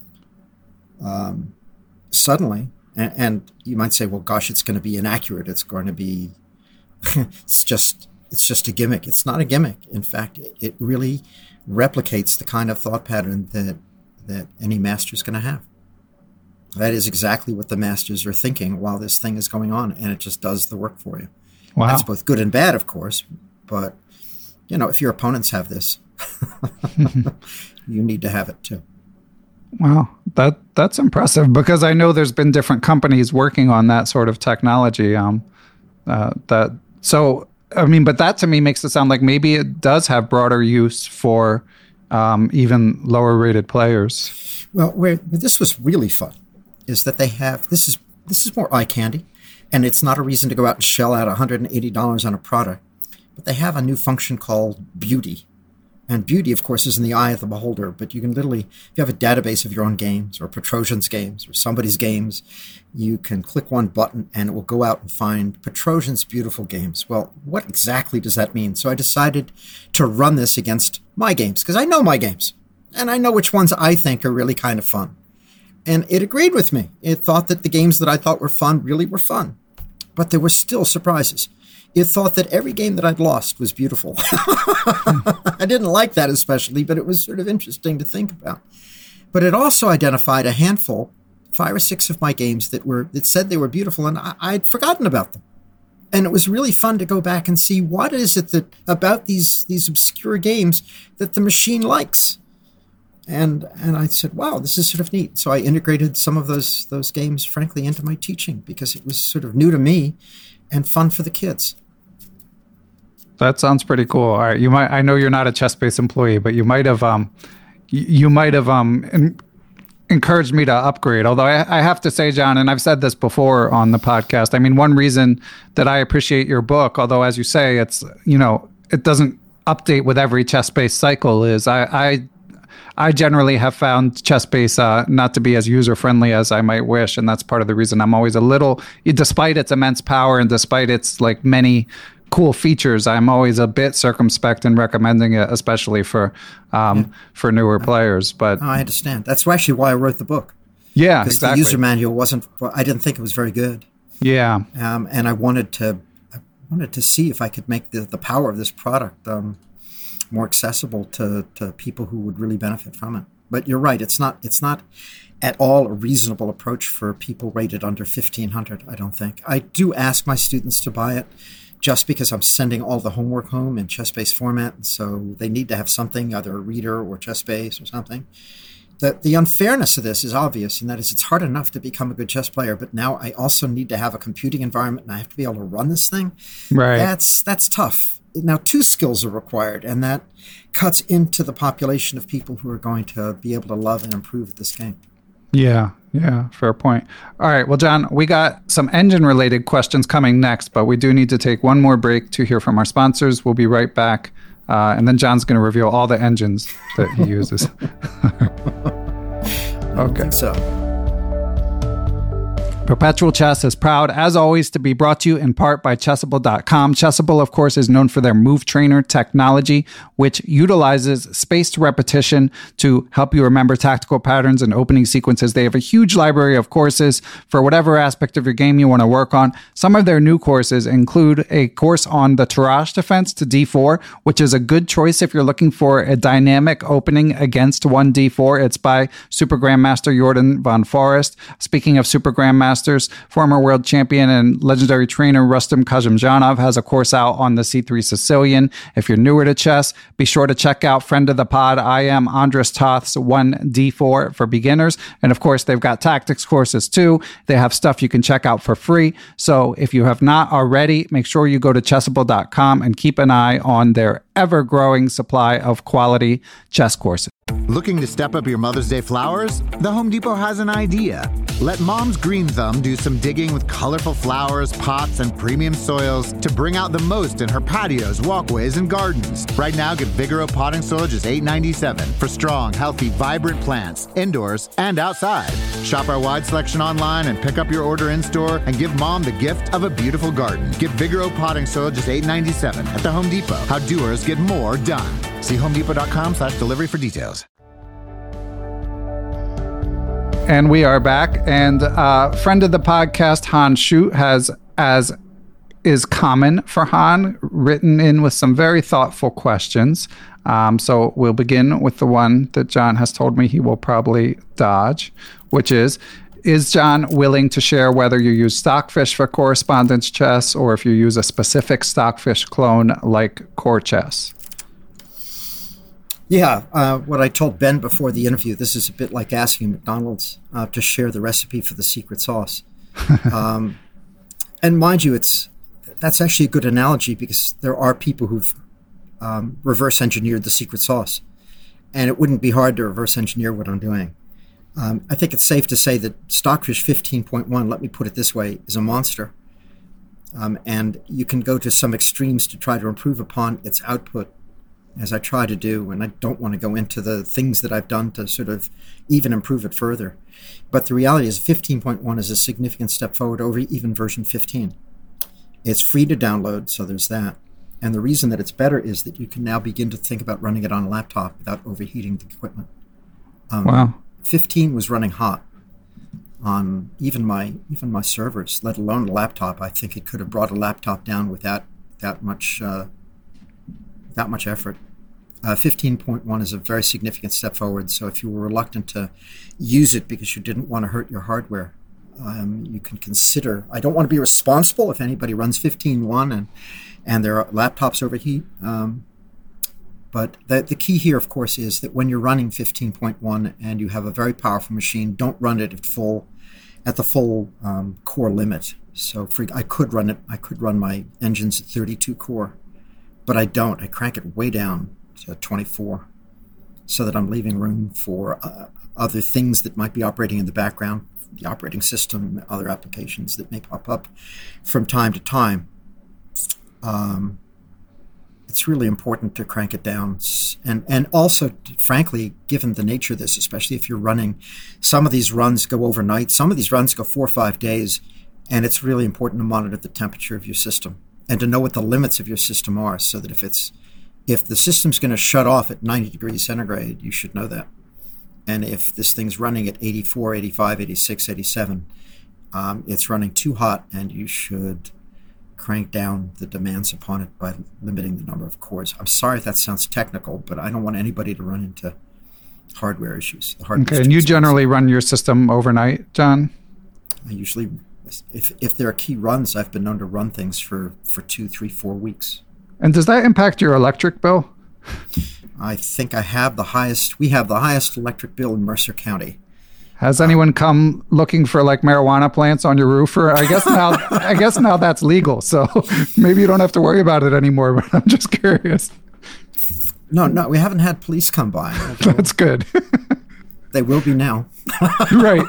S5: Suddenly, and you might say, well, gosh, it's going to be inaccurate. It's going to be, it's just a gimmick. It's not a gimmick. In fact, it really replicates the kind of thought pattern that any master is going to have. That is exactly what the masters are thinking while this thing is going on, and it just does the work for you.
S4: Wow.
S5: That's both good and bad, of course, but if your opponents have this, you need to have it too.
S4: Wow, that's impressive, because I know there's been different companies working on that sort of technology. But that to me makes it sound like maybe it does have broader use for even lower rated players.
S5: Well, where this was really fun is that they have this is more eye candy, and it's not a reason to go out and shell out $180 on a product, but they have a new function called Beauty. And beauty, of course, is in the eye of the beholder, but you can literally, if you have a database of your own games or Petrosian's games or somebody's games, you can click one button and it will go out and find Petrosian's beautiful games. Well, what exactly does that mean? So I decided to run this against my games, because I know my games, and I know which ones I think are really kind of fun. And it agreed with me. It thought that the games that I thought were fun really were fun. But there were still surprises. It thought that every game that I'd lost was beautiful. I didn't like that especially, but it was sort of interesting to think about. But it also identified a handful, 5 or 6 of my games that said they were beautiful, and I'd forgotten about them. And it was really fun to go back and see what is it that about these obscure games that the machine likes. And I said, wow, this is sort of neat. So I integrated some of those games, frankly, into my teaching, because it was sort of new to me and fun for the kids.
S4: That sounds pretty cool. All right, I know you're not a ChessBase employee, but you might have encouraged me to upgrade. Although I have to say, John, and I've said this before on the podcast, I mean, one reason that I appreciate your book, although as you say, it's it doesn't update with every ChessBase cycle, is I generally have found ChessBase not to be as user-friendly as I might wish, and that's part of the reason I'm always a little, despite its immense power and despite its like many cool features, I'm always a bit circumspect in recommending it, especially for newer players. But
S5: I understand. That's actually why I wrote the book.
S4: Yeah,
S5: because
S4: exactly.
S5: The user manual wasn't. I didn't think it was very good.
S4: Yeah,
S5: and I wanted to see if I could make the power of this product more accessible to people who would really benefit from it. But you're right. It's not at all a reasonable approach for people rated under 1,500. I don't think. I do ask my students to buy it, just because I'm sending all the homework home in chess-based format, and so they need to have something, either a reader or chess-based or something. The unfairness of this is obvious, and that is it's hard enough to become a good chess player, but now I also need to have a computing environment, and I have to be able to run this thing.
S4: Right.
S5: That's tough. Now, 2 skills are required, and that cuts into the population of people who are going to be able to love and improve at this game.
S4: Yeah, fair point. All right, well, John, we got some engine-related questions coming next, but we do need to take one more break to hear from our sponsors. We'll be right back, and then John's going to reveal all the engines that he uses.
S5: I don't think so.
S4: Perpetual Chess is proud, as always, to be brought to you in part by Chessable.com. Chessable, of course, is known for their Move Trainer technology, which utilizes spaced repetition to help you remember tactical patterns and opening sequences. They have a huge library of courses for whatever aspect of your game you want to work on. Some of their new courses include a course on the Tarrasch defense to d4, which is a good choice if you're looking for a dynamic opening against 1d4. It's by Super Grandmaster Jordan von Forest. Speaking of Super Grandmaster, former world champion and legendary trainer Rustam Kazimjanov has a course out on the C3 Sicilian. If you're newer to chess, be sure to check out friend of the pod, I am Andras Toth's 1D4 for beginners. And of course, they've got tactics courses too. They have stuff you can check out for free. So if you have not already, make sure you go to Chessable.com and keep an eye on their ever-growing supply of quality chess courses.
S1: Looking to step up your Mother's Day flowers? The Home Depot has an idea. Let Mom's Green Thumb do some digging with colorful flowers, pots, and premium soils to bring out the most in her patios, walkways, and gardens. Right now, get Vigoro potting soil just $8.97 for strong, healthy, vibrant plants, indoors and outside. Shop our wide selection online and pick up your order in-store and give Mom the gift of a beautiful garden. Get Vigoro potting soil just $8.97 at the Home Depot. How doers get more done. See homedepot.com/delivery for details.
S4: And we are back. And friend of the podcast, Han Schutt, has, as is common for Han, written in with some very thoughtful questions. So we'll begin with the one that John has told me he will probably dodge, which is John willing to share whether you use Stockfish for correspondence chess or if you use a specific Stockfish clone like Core Chess?
S5: Yeah, what I told Ben before the interview, this is a bit like asking McDonald's to share the recipe for the secret sauce. And mind you, that's actually a good analogy because there are people who've reverse engineered the secret sauce. And it wouldn't be hard to reverse engineer what I'm doing. I think it's safe to say that Stockfish 15.1, let me put it this way, is a monster. And you can go to some extremes to try to improve upon its output, as I try to do, and I don't want to go into the things that I've done to sort of even improve it further. But the reality is 15.1 is a significant step forward over even version 15. It's free to download, so there's that. And the reason that it's better is that you can now begin to think about running it on a laptop without overheating the equipment.
S4: Wow.
S5: 15 was running hot on even my servers, let alone a laptop. I think it could have brought a laptop down with that much effort. 15.1 is a very significant step forward. So if you were reluctant to use it because you didn't want to hurt your hardware, you can consider. I don't want to be responsible if anybody runs 15.1 and their laptops overheat. But the key here, of course, is that when you're running 15.1 and you have a very powerful machine, don't run it at the full core limit. So I could run my engines at 32 core. But I don't. I crank it way down to 24 so that I'm leaving room for other things that might be operating in the background, the operating system, other applications that may pop up from time to time. It's really important to crank it down. And also, frankly, given the nature of this, especially if you're running, some of these runs go overnight, some of these runs go 4 or 5 days, and it's really important to monitor the temperature of your system. and to know what the limits of your system are, so that if the system's going to shut off at 90 degrees centigrade, you should know that. And if this thing's running at 84, 85, 86, 87, it's running too hot, and you should crank down the demands upon it by limiting the number of cores. I'm sorry if that sounds technical, but I don't want anybody to run into hardware issues.
S4: Okay, and you generally run your system overnight, John?
S5: I usually, if there are key runs, I've been known to run things for 2, 3, 4 weeks.
S4: And does that impact your electric bill?
S5: I think we have the highest electric bill in Mercer County.
S4: Has anyone come looking for like marijuana plants on your roof? Or I guess now that's legal, so maybe you don't have to worry about it anymore, but I'm just curious.
S5: No, we haven't had police come by.
S4: That's good.
S5: They will be now.
S4: Right.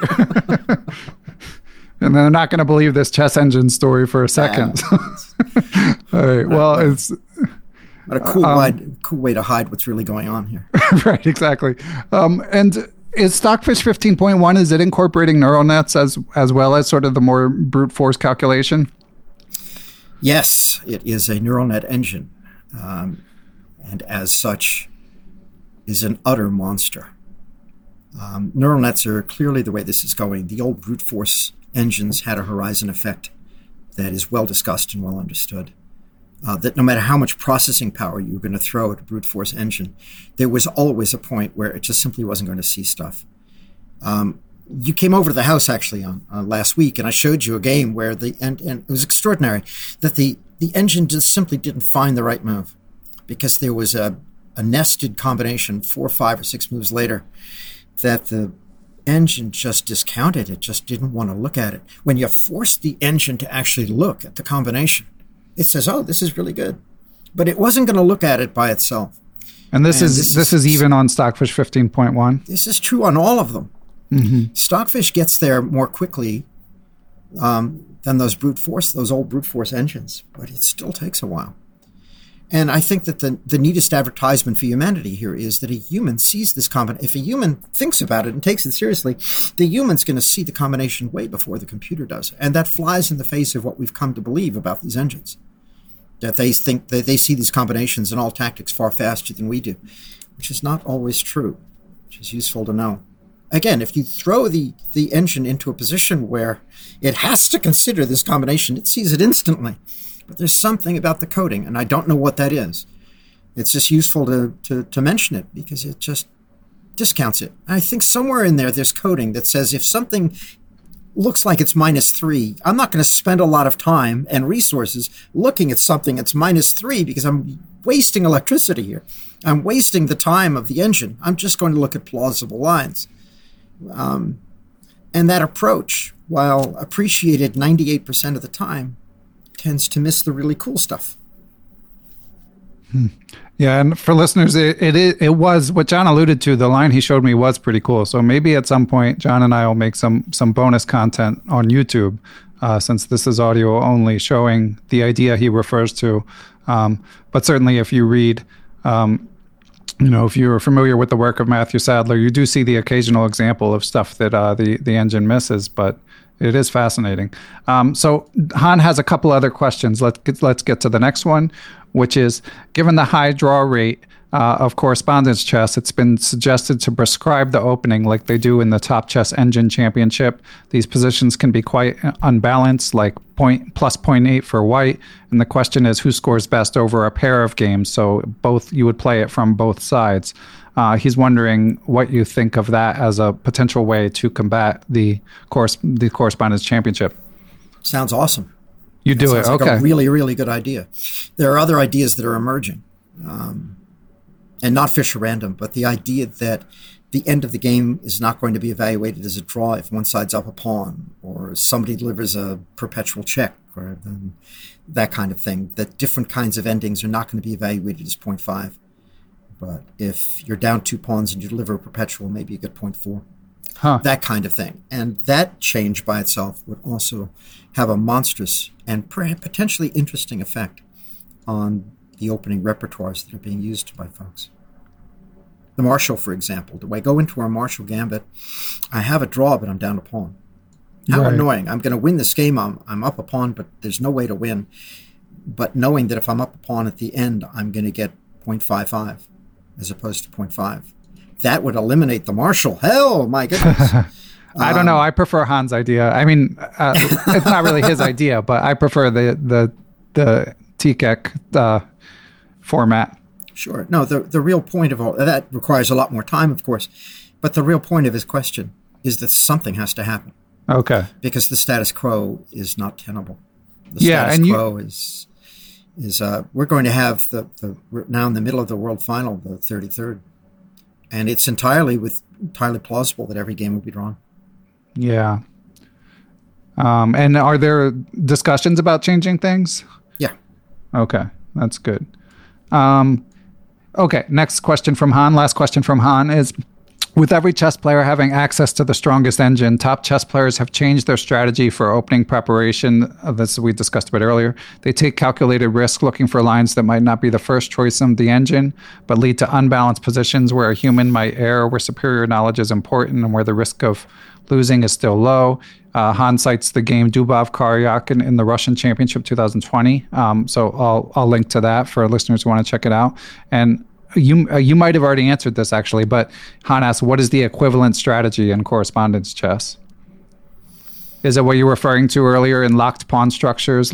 S4: And they're not going to believe this chess engine story for a second. All right. Well, it's
S5: but a cool way to hide what's really going on here.
S4: Right. Exactly. And is Stockfish 15.1, is it incorporating neural nets as well as sort of the more brute force calculation?
S5: Yes, it is a neural net engine. And as such is an utter monster. Neural nets are clearly the way this is going. The old brute force engines had a horizon effect that is well discussed and well understood. That no matter how much processing power you were going to throw at a brute force engine, there was always a point where it just simply wasn't going to see stuff. You came over to the house actually on last week, and I showed you a game where and it was extraordinary that the engine just simply didn't find the right move, because there was a nested combination 4, 5, or 6 moves later that the engine just discounted. It just didn't want to look at it. When you force the engine to actually look at the combination, it says, oh, this is really good. But it wasn't going to look at it by itself.
S4: And this is even on Stockfish 15.1?
S5: This is true on all of them. Mm-hmm. Stockfish gets there more quickly than those old brute force engines, but it still takes a while. And I think that the neatest advertisement for humanity here is that a human sees this combination. If a human thinks about it and takes it seriously, the human's going to see the combination way before the computer does. And that flies in the face of what we've come to believe about these engines. That they think that they see these combinations in all tactics far faster than we do, which is not always true, which is useful to know. Again, if you throw the engine into a position where it has to consider this combination, it sees it instantly. But there's something about the coding, and I don't know what that is. It's just useful to mention it because it just discounts it. I think somewhere in there's coding that says if something looks like it's -3, I'm not going to spend a lot of time and resources looking at something that's -3 because I'm wasting electricity here. I'm wasting the time of the engine. I'm just going to look at plausible lines. And that approach, while appreciated 98% of the time, tends to miss the really cool stuff.
S4: Yeah, and for listeners, it was what John alluded to. The line he showed me was pretty cool. So maybe at some point, John and I will make some bonus content on YouTube, since this is audio only, showing the idea he refers to. But certainly, if you read, if you're familiar with the work of Matthew Sadler, you do see the occasional example of stuff that the engine misses, but it is fascinating. So Han has a couple other questions. Let's get to the next one, which is, given the high draw rate of correspondence chess, it's been suggested to prescribe the opening like they do in the Top Chess Engine Championship. These positions can be quite unbalanced, like plus 0.8 for white. And the question is, who scores best over a pair of games? So you would play it from both sides. He's wondering what you think of that as a potential way to combat the correspondence championship.
S5: Sounds awesome.
S4: You do it, okay.
S5: Like a really, really good idea. There are other ideas that are emerging, and not Fischer random, but the idea that the end of the game is not going to be evaluated as a draw if one side's up a pawn, or somebody delivers a perpetual check, or that kind of thing. That different kinds of endings are not going to be evaluated as 0.5. But if you're down 2 pawns and you deliver a perpetual, maybe you get 0.4. That kind of thing. And that change by itself would also have a monstrous and potentially interesting effect on the opening repertoires that are being used by folks. The Marshall, for example. Do I go into our Marshall Gambit? I have a draw, but I'm down a pawn. How annoying. I'm going to win this game. I'm up a pawn, but there's no way to win. but knowing that if I'm up a pawn at the end, I'm going to get 0.55 as opposed to 0.5. That would eliminate the Marshall. Hell, my goodness.
S4: I don't know. I prefer Han's idea. I mean, it's not really his idea, but I prefer the TKEC format.
S5: Sure. No, the real point of all that requires a lot more time, of course. But the real point of his question is that something has to happen.
S4: Okay.
S5: Because the status quo is not tenable. The
S4: status
S5: quo is we're going to have we're now in the middle of the world final, the 33rd. And it's entirely plausible that every game would be drawn.
S4: Yeah. And are there discussions about changing things?
S5: Yeah.
S4: Okay. That's good. Okay. Next question from Han. Last question from Han is, with every chess player having access to the strongest engine, top chess players have changed their strategy for opening preparation. This we discussed a bit earlier. They take calculated risk looking for lines that might not be the first choice of the engine, but lead to unbalanced positions where a human might err, where superior knowledge is important, and where the risk of losing is still low. Han cites the game Dubov-Karyak in the Russian Championship 2020. So I'll link to that for listeners who want to check it out. And you might have already answered this actually, but Han asks, what is the equivalent strategy in correspondence chess? Is it what you were referring to earlier in locked pawn structures?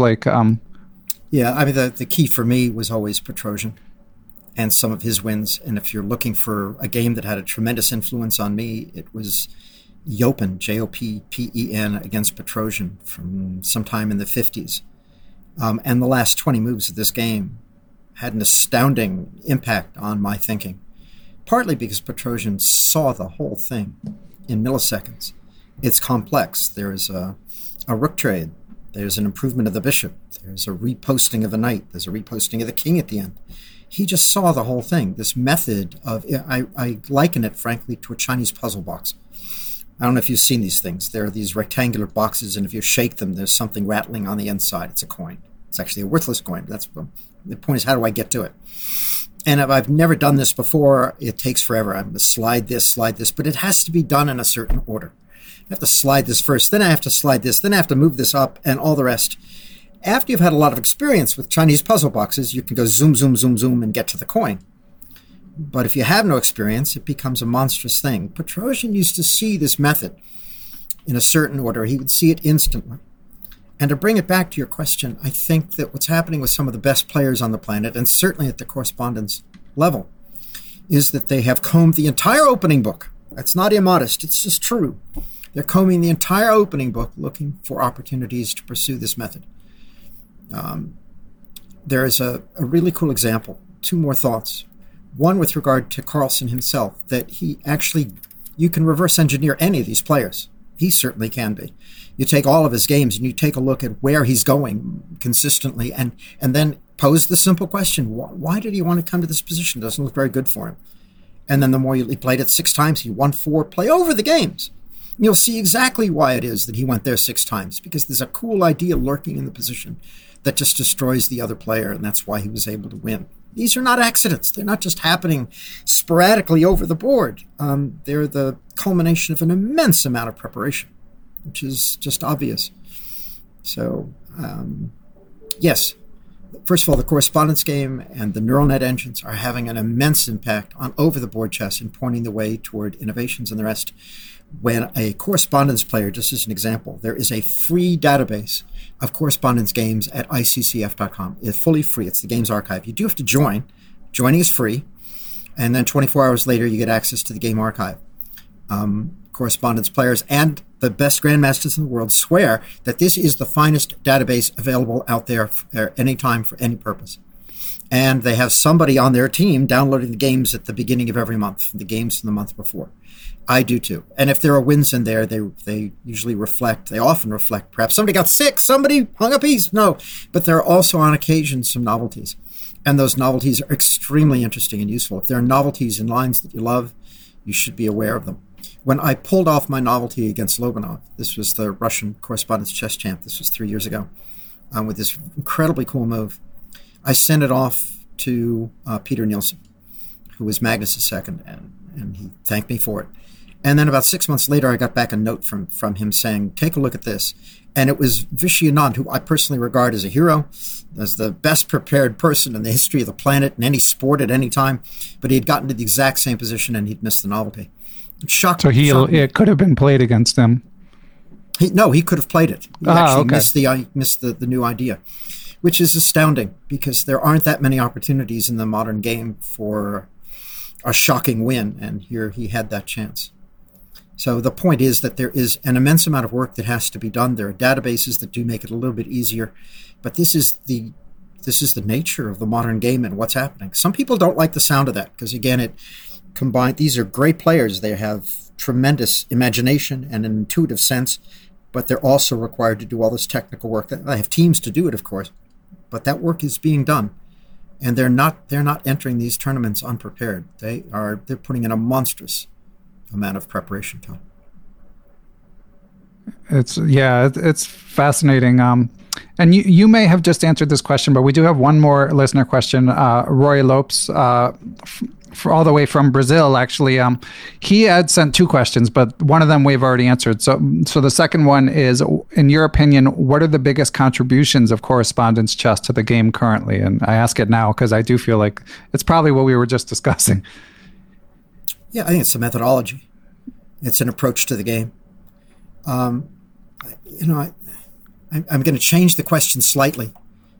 S5: Yeah, I mean, the key for me was always Petrosian and some of his wins. And if you're looking for a game that had a tremendous influence on me, it was Jopen, Joppen, against Petrosian from sometime in the 50s. And the last 20 moves of this game had an astounding impact on my thinking, partly because Petrosian saw the whole thing in milliseconds. It's complex. There's a rook trade. There's an improvement of the bishop. There's a reposting of the knight. There's a reposting of the king at the end. He just saw the whole thing. This method of, I liken it, frankly, to a Chinese puzzle box. I don't know if you've seen these things. There are these rectangular boxes, and if you shake them, there's something rattling on the inside. It's a coin. It's actually a worthless coin. But the point is, how do I get to it? And if I've never done this before, it takes forever. I'm going to slide this, but it has to be done in a certain order. I have to slide this first, then I have to slide this, then I have to move this up, and all the rest. After you've had a lot of experience with Chinese puzzle boxes, you can go zoom, zoom, zoom, zoom, and get to the coin. But if you have no experience, it becomes a monstrous thing. Petrosian used to see this method in a certain order. He would see it instantly. And to bring it back to your question, I think that what's happening with some of the best players on the planet, and certainly at the correspondence level, is that they have combed the entire opening book. That's not immodest. It's just true. They're combing the entire opening book looking for opportunities to pursue this method. There is a really cool example. Two more thoughts. One with regard to Carlsen himself, that you can reverse engineer any of these players. He certainly can be. You take all of his games and you take a look at where he's going consistently and then pose the simple question, why did he want to come to this position? It doesn't look very good for him. And then the more he played it 6 times, he won 4, play over the games. You'll see exactly why it is that he went there 6 times, because there's a cool idea lurking in the position that just destroys the other player, and that's why he was able to win. These are not accidents. They're not just happening sporadically over the board. They're the culmination of an immense amount of preparation, which is just obvious. So, yes, first of all, the correspondence game and the neural net engines are having an immense impact on over-the-board chess and pointing the way toward innovations and the rest. When a correspondence player, just as an example, there is a free database of correspondence games at iccf.com. It's fully free. It's the games archive. You do have to join. Joining is free. And then 24 hours later, you get access to the game archive. Correspondence players and the best grandmasters in the world swear that this is the finest database available out there for any time for any purpose. And they have somebody on their team downloading the games at the beginning of every month, the games from the month before. I do too. And if there are wins in there, they usually reflect, they often reflect, perhaps somebody got sick, somebody hung a piece. No, but there are also on occasion some novelties. And those novelties are extremely interesting and useful. If there are novelties in lines that you love, you should be aware of them. When I pulled off my novelty against Lobanov, this was the Russian correspondence chess champ, this was 3 years ago, with this incredibly cool move, I sent it off to Peter Nielsen, who was Magnus' second, and he thanked me for it. And then about 6 months later, I got back a note from him saying, take a look at this. And it was Vishy Anand, who I personally regard as a hero, as the best prepared person in the history of the planet in any sport at any time. But he had gotten to the exact same position and he'd missed the novelty. It shocked me.
S4: So it could have been played against him.
S5: He could have played it. He actually missed the new idea, which is astounding because there aren't that many opportunities in the modern game for a shocking win. And here he had that chance. So the point is that there is an immense amount of work that has to be done. There are databases that do make it a little bit easier, but this is the nature of the modern game and what's happening. Some people don't like the sound of that because, again, it combined. These are great players. They have tremendous imagination and an intuitive sense, but they're also required to do all this technical work. They have teams to do it, of course, but that work is being done, and they're not entering these tournaments unprepared. They're putting in a monstrous amount of preparation time.
S4: It's fascinating. And you may have just answered this question, but we do have one more listener question. Roy Lopes, all the way from Brazil, actually. He had sent two questions, but one of them we've already answered. So the second one is, in your opinion, what are the biggest contributions of correspondence chess to the game currently? And I ask it now because I do feel like it's probably what we were just discussing.
S5: Yeah, I think it's a methodology. It's an approach to the game. I'm going to change the question slightly,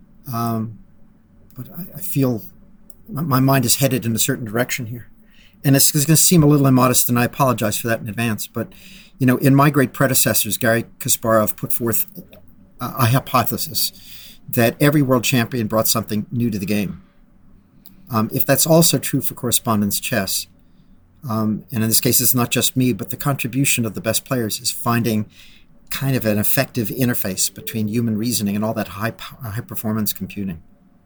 S5: but I feel my mind is headed in a certain direction here. And it's going to seem a little immodest, and I apologize for that in advance. But, in my great predecessors, Garry Kasparov put forth a hypothesis that every world champion brought something new to the game. If that's also true for correspondence chess, and in this case, it's not just me, but the contribution of the best players is finding kind of an effective interface between human reasoning and all that high performance computing.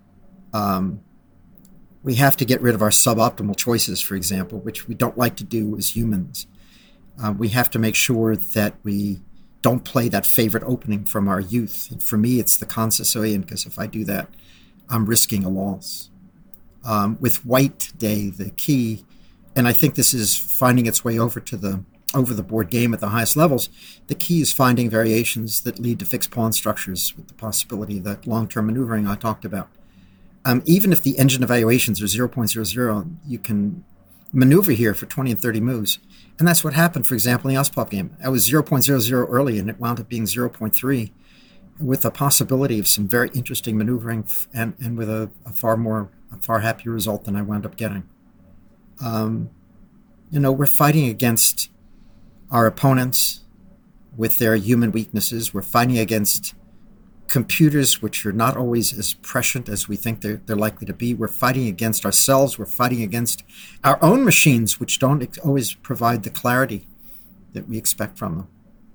S5: We have to get rid of our suboptimal choices, for example, which we don't like to do as humans. We have to make sure that we don't play that favorite opening from our youth. And for me, it's the Khan Sicilian, because if I do that, I'm risking a loss. With White Day, the key, and I think this is finding its way over the board game at the highest levels, the key is finding variations that lead to fixed pawn structures with the possibility of that long-term maneuvering I talked about. Even if the engine evaluations are 0.00, you can maneuver here for 20 and 30 moves. And that's what happened, for example, in the Ostpop game. I was 0.00 early, and it wound up being 0.3, with the possibility of some very interesting maneuvering and with a far happier result than I wound up getting. We're fighting against our opponents with their human weaknesses. We're fighting against computers, which are not always as prescient as we think they're likely to be. We're fighting against ourselves. We're fighting against our own machines, which don't always provide the clarity that we expect from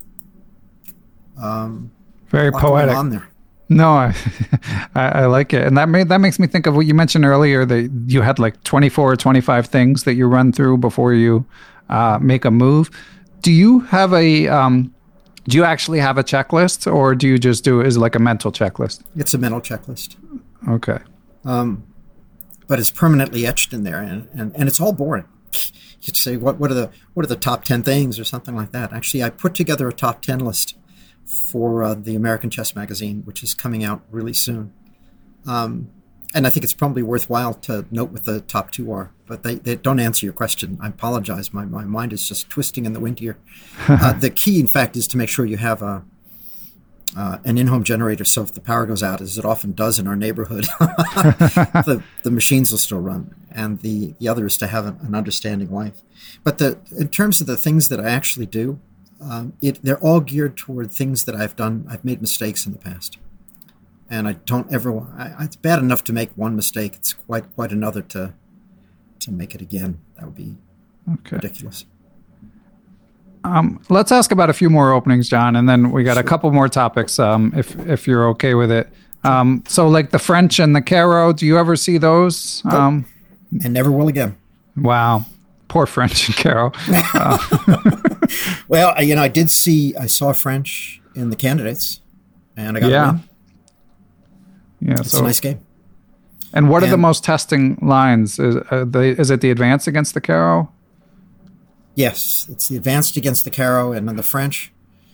S5: them.
S4: Very poetic.
S5: On there.
S4: No, I like it. And that makes me think of what you mentioned earlier, that you had like 24 or 25 things that you run through before you make a move. Do you have do you actually have a checklist, or do you just do it as like a mental checklist?
S5: It's a mental checklist.
S4: Okay.
S5: But it's permanently etched in there, and it's all boring. You'd say, what are the top 10 things or something like that? Actually, I put together a top 10 list for the American Chess Magazine, which is coming out really soon. And I think it's probably worthwhile to note what the top two are, but they don't answer your question. I apologize. My mind is just twisting in the wind here. The key, in fact, is to make sure you have an in-home generator, so if the power goes out, as it often does in our neighborhood, the machines will still run. And the other is to have an understanding life. But in terms of the things that I actually do, they're all geared toward things that I've done. I've made mistakes in the past. And I don't ever. It's bad enough to make one mistake. It's quite another to make it again. That would be ridiculous.
S4: Let's ask about a few more openings, John, and then we got a couple more topics. If you're okay with it. So like the French and the Caro, do you ever see those?
S5: Nope. And never will again.
S4: Wow, poor French and Caro.
S5: Well, I saw French in the candidates, and I got a win.
S4: Yeah,
S5: it's a nice game.
S4: And what are the most testing lines? Is it the advance against the Caro?
S5: Yes, it's the advanced against the Caro, and then the French.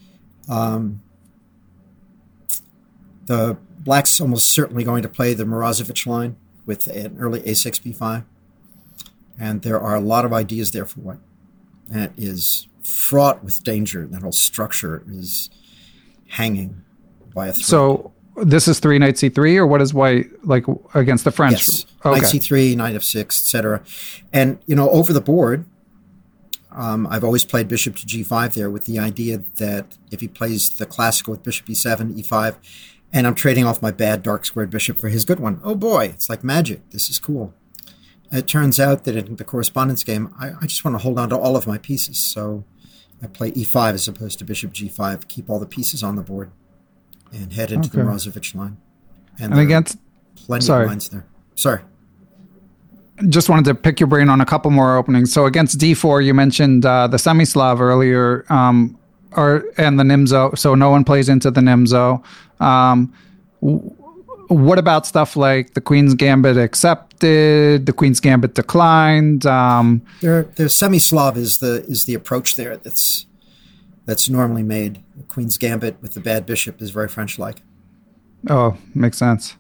S5: The Black's almost certainly going to play the Morozevich line with an early A6, B5. And there are a lot of ideas there for White. And it is fraught with danger. That whole structure is hanging by a thread.
S4: So this is 3 knight c3, or what is White like against the French?
S5: Yes, knight c3, knight f6, etc. And, over the board, I've always played bishop to g5 there with the idea that if he plays the classical with bishop e7, e5, and I'm trading off my bad dark squared bishop for his good one. Oh boy, it's like magic. This is cool. It turns out that in the correspondence game, I just want to hold on to all of my pieces. So I play e5 as opposed to bishop g5, keep all the pieces on the board, and head into the Morozevich line.
S4: And against
S5: plenty of lines there. Sorry.
S4: Just wanted to pick your brain on a couple more openings. So against d4, you mentioned the Semislav earlier, and the Nimzo. So no one plays into the Nimzo. What about stuff like the Queen's Gambit accepted, the Queen's Gambit declined?
S5: The Semislav is the approach there that's normally made. The Queen's Gambit with the bad bishop is very French-like.
S4: Oh, makes sense.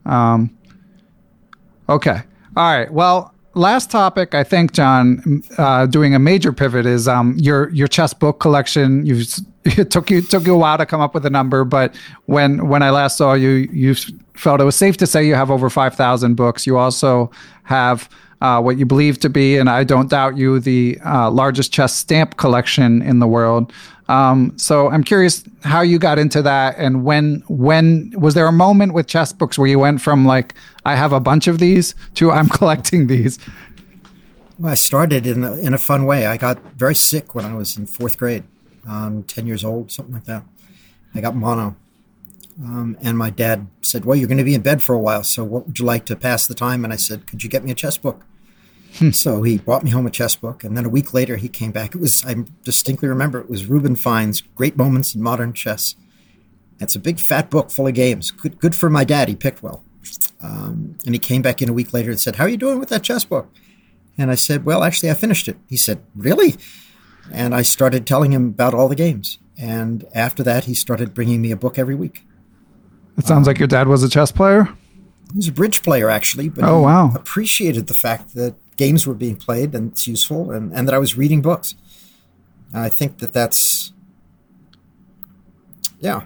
S4: Okay. All right. Well, last topic, I think, John, doing a major pivot is your chess book collection. It took you a while to come up with a number, but when I last saw you, you felt it was safe to say you have over 5,000 books. You also have what you believe to be, and I don't doubt you, the largest chess stamp collection in the world. So I'm curious how you got into that, and when was there a moment with chess books where you went from like, I have a bunch of these to I'm collecting these?
S5: Well, I started in a fun way. I got very sick when I was in 4th grade, 10 years old, something like that. I got mono. And my dad said, well, you're going to be in bed for a while, so what would you like to pass the time? And I said, could you get me a chess book? So he brought me home a chess book, and then a week later he came back. I distinctly remember, it was Reuben Fine's Great Moments in Modern Chess. It's a big fat book full of games. Good for my dad. He picked well. And he came back in a week later and said, how are you doing with that chess book? And I said, well, actually, I finished it. He said, really? And I started telling him about all the games. And after that, he started bringing me a book every week.
S4: It sounds like your dad was a chess player?
S5: He was a bridge player, actually. But he appreciated the fact that games were being played and it's useful, and that I was reading books. And I think that's, yeah.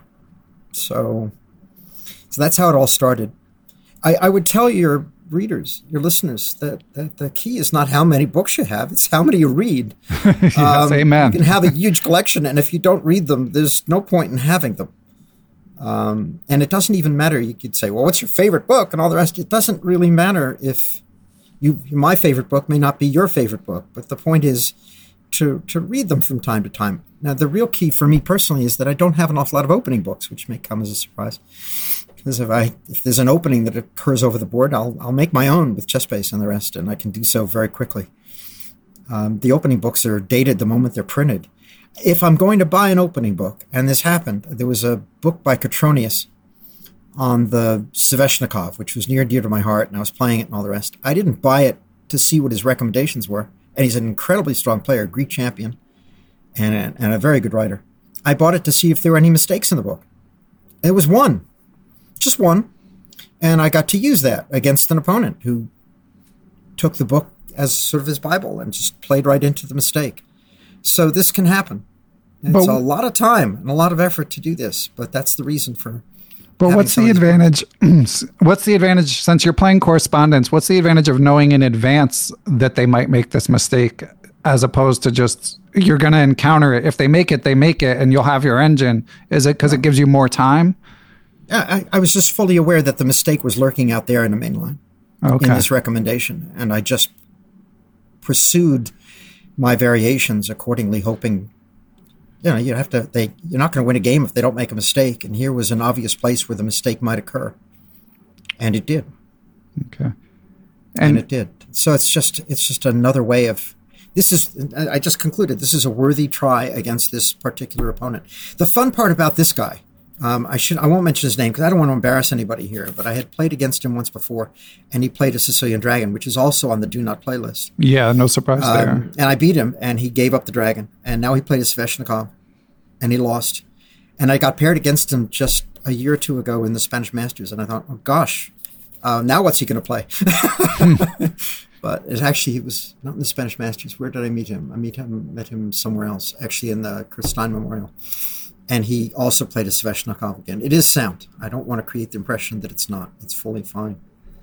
S5: So that's how it all started. I would tell your readers, your listeners, that the key is not how many books you have, it's how many you read.
S4: Yes, amen.
S5: You can have a huge collection, and if you don't read them, there's no point in having them. And it doesn't even matter. You could say, well, what's your favorite book and all the rest? It doesn't really matter if my favorite book may not be your favorite book, but the point is to read them from time to time. Now, the real key for me personally is that I don't have an awful lot of opening books, which may come as a surprise. Because if there's an opening that occurs over the board, I'll make my own with ChessBase and the rest, and I can do so very quickly. The opening books are dated the moment they're printed. If I'm going to buy an opening book, and this happened, there was a book by Katronius on the Sveshnikov, which was near and dear to my heart, and I was playing it and all the rest. I didn't buy it to see what his recommendations were, and he's an incredibly strong player, Greek champion, and a very good writer. I bought it to see if there were any mistakes in the book. There was one. Just one. And I got to use that against an opponent who took the book as sort of his Bible and just played right into the mistake. So this can happen. It's a lot of time and a lot of effort to do this, but that's the reason for.
S4: But what's the advantage? What's the advantage, since you're playing correspondence, what's the advantage of knowing in advance that they might make this mistake, as opposed to just, you're going to encounter it. If they make it, and you'll have your engine. Is it because it gives you more time?
S5: I was just fully aware that the mistake was lurking out there in the main line in this recommendation. And I just pursued my variations accordingly, hoping, you're not going to win a game if they don't make a mistake. And here was an obvious place where the mistake might occur. And it did.
S4: Okay.
S5: And it did. So it's just another way of, I just concluded, this is a worthy try against this particular opponent. The fun part about this guy, I won't mention his name because I don't want to embarrass anybody here, but I had played against him once before, and he played a Sicilian Dragon, which is also on the Do Not Play list.
S4: Yeah, no surprise there.
S5: And I beat him, and he gave up the dragon, and now he played a Sveshnikov, and he lost. And I got paired against him just a year or two ago in the Spanish Masters, and I thought, oh gosh, now what's he going to play? But he was not in the Spanish Masters. Where did I meet him? Met him somewhere else, actually in the Chris Stein Memorial. And he also played a Sveshnikov again. It is sound. I don't want to create the impression that it's not. It's fully fine.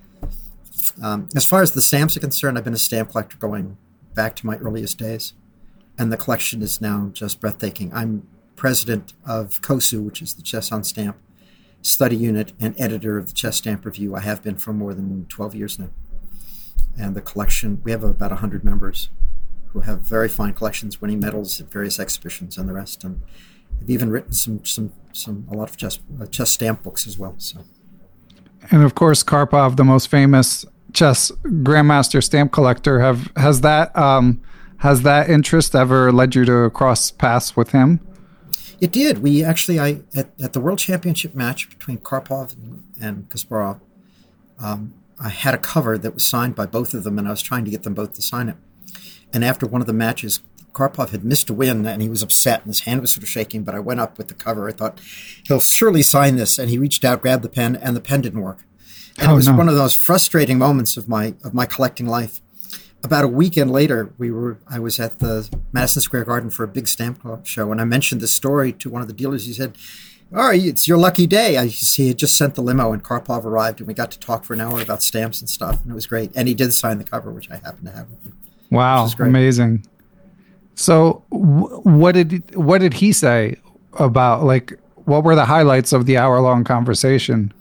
S5: As far as the stamps are concerned, I've been a stamp collector going back to my earliest days. And the collection is now just breathtaking. I'm president of COSU, which is the Chess on Stamp study unit, and editor of the Chess Stamp Review. I have been for more than 12 years now. And the collection, we have about 100 members who have very fine collections, winning medals at various exhibitions and the rest. And I've even written a lot of chess stamp books as well. So,
S4: and of course, Karpov, the most famous chess grandmaster stamp collector, has that interest ever led you to cross paths with him?
S5: It did. We actually, at the World Championship match between Karpov and Kasparov, I had a cover that was signed by both of them, and I was trying to get them both to sign it. And after one of the matches, Karpov had missed a win, and he was upset, and his hand was sort of shaking, but I went up with the cover. I thought, he'll surely sign this. And he reached out, grabbed the pen, and the pen didn't work. And it was one of those frustrating moments of my collecting life. About a weekend later, I was at the Madison Square Garden for a big stamp show, and I mentioned this story to one of the dealers. He said, "Oh, it's your lucky day." He had just sent the limo, and Karpov arrived, and we got to talk for an hour about stamps and stuff, and it was great. And he did sign the cover, which I happened to have with him.
S4: Wow, amazing. So, what did he say about, like, what were the highlights of the hour-long conversation?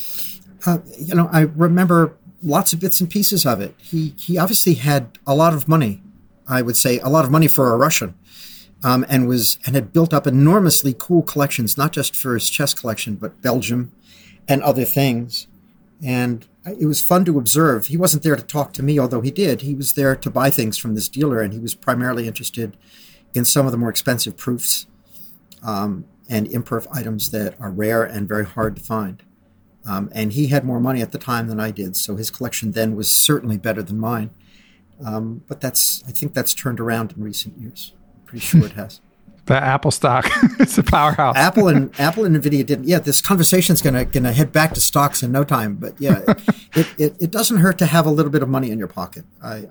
S5: I remember lots of bits and pieces of it. He obviously had a lot of money. I would say a lot of money for a Russian. And had built up enormously cool collections, not just for his chess collection, but Belgium and other things. And it was fun to observe. He wasn't there to talk to me, although he did. He was there to buy things from this dealer, and he was primarily interested in some of the more expensive proofs and imperf items that are rare and very hard to find. And he had more money at the time than I did, so his collection then was certainly better than mine. But I think that's turned around in recent years. Pretty sure it has.
S4: The Apple stock, it's a powerhouse.
S5: Apple and Nvidia didn't. Yeah, this conversation's gonna head back to stocks in no time. But yeah, it doesn't hurt to have a little bit of money in your pocket.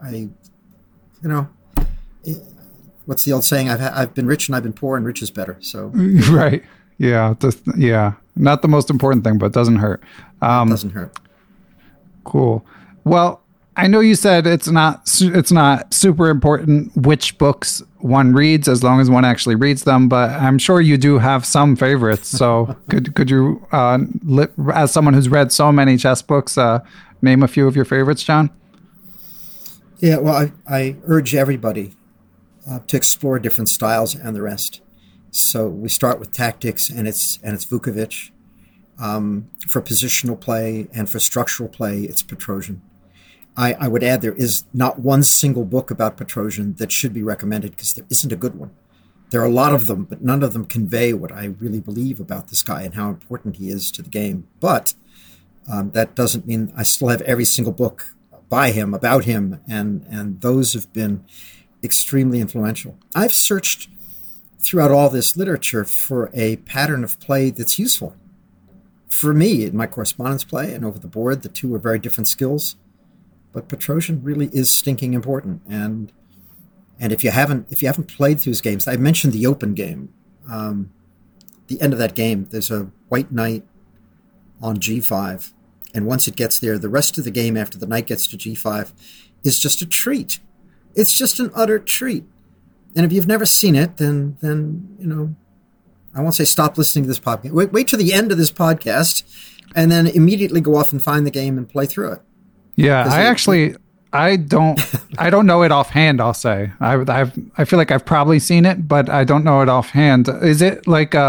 S5: What's the old saying? I've been rich and I've been poor, and rich is better. So
S4: right, yeah, not the most important thing, but it doesn't hurt.
S5: It doesn't hurt.
S4: Cool. Well, I know you said it's not super important which books one reads as long as one actually reads them, but I'm sure you do have some favorites. So could you, as someone who's read so many chess books, name a few of your favorites, John?
S5: Yeah, well, I urge everybody to explore different styles and the rest. So we start with tactics, and it's Vukovic. For positional play and for structural play, it's Petrosian. I would add there is not one single book about Petrosian that should be recommended because there isn't a good one. There are a lot of them, but none of them convey what I really believe about this guy and how important he is to the game. But that doesn't mean I still have every single book by him, about him, and those have been extremely influential. I've searched throughout all this literature for a pattern of play that's useful. For me, in my correspondence play and over the board, the two are very different skills. But Petrosian really is stinking important, and if you haven't played through his games, I mentioned the open game. The end of that game, there's a white knight on G5, and once it gets there, the rest of the game after the knight gets to G5 is just a treat. It's just an utter treat. And if you've never seen it, then I won't say stop listening to this podcast. Wait till the end of this podcast, and then immediately go off and find the game and play through it.
S4: Yeah, I don't know it offhand, I'll say. I feel like I've probably seen it, but I don't know it offhand. Is it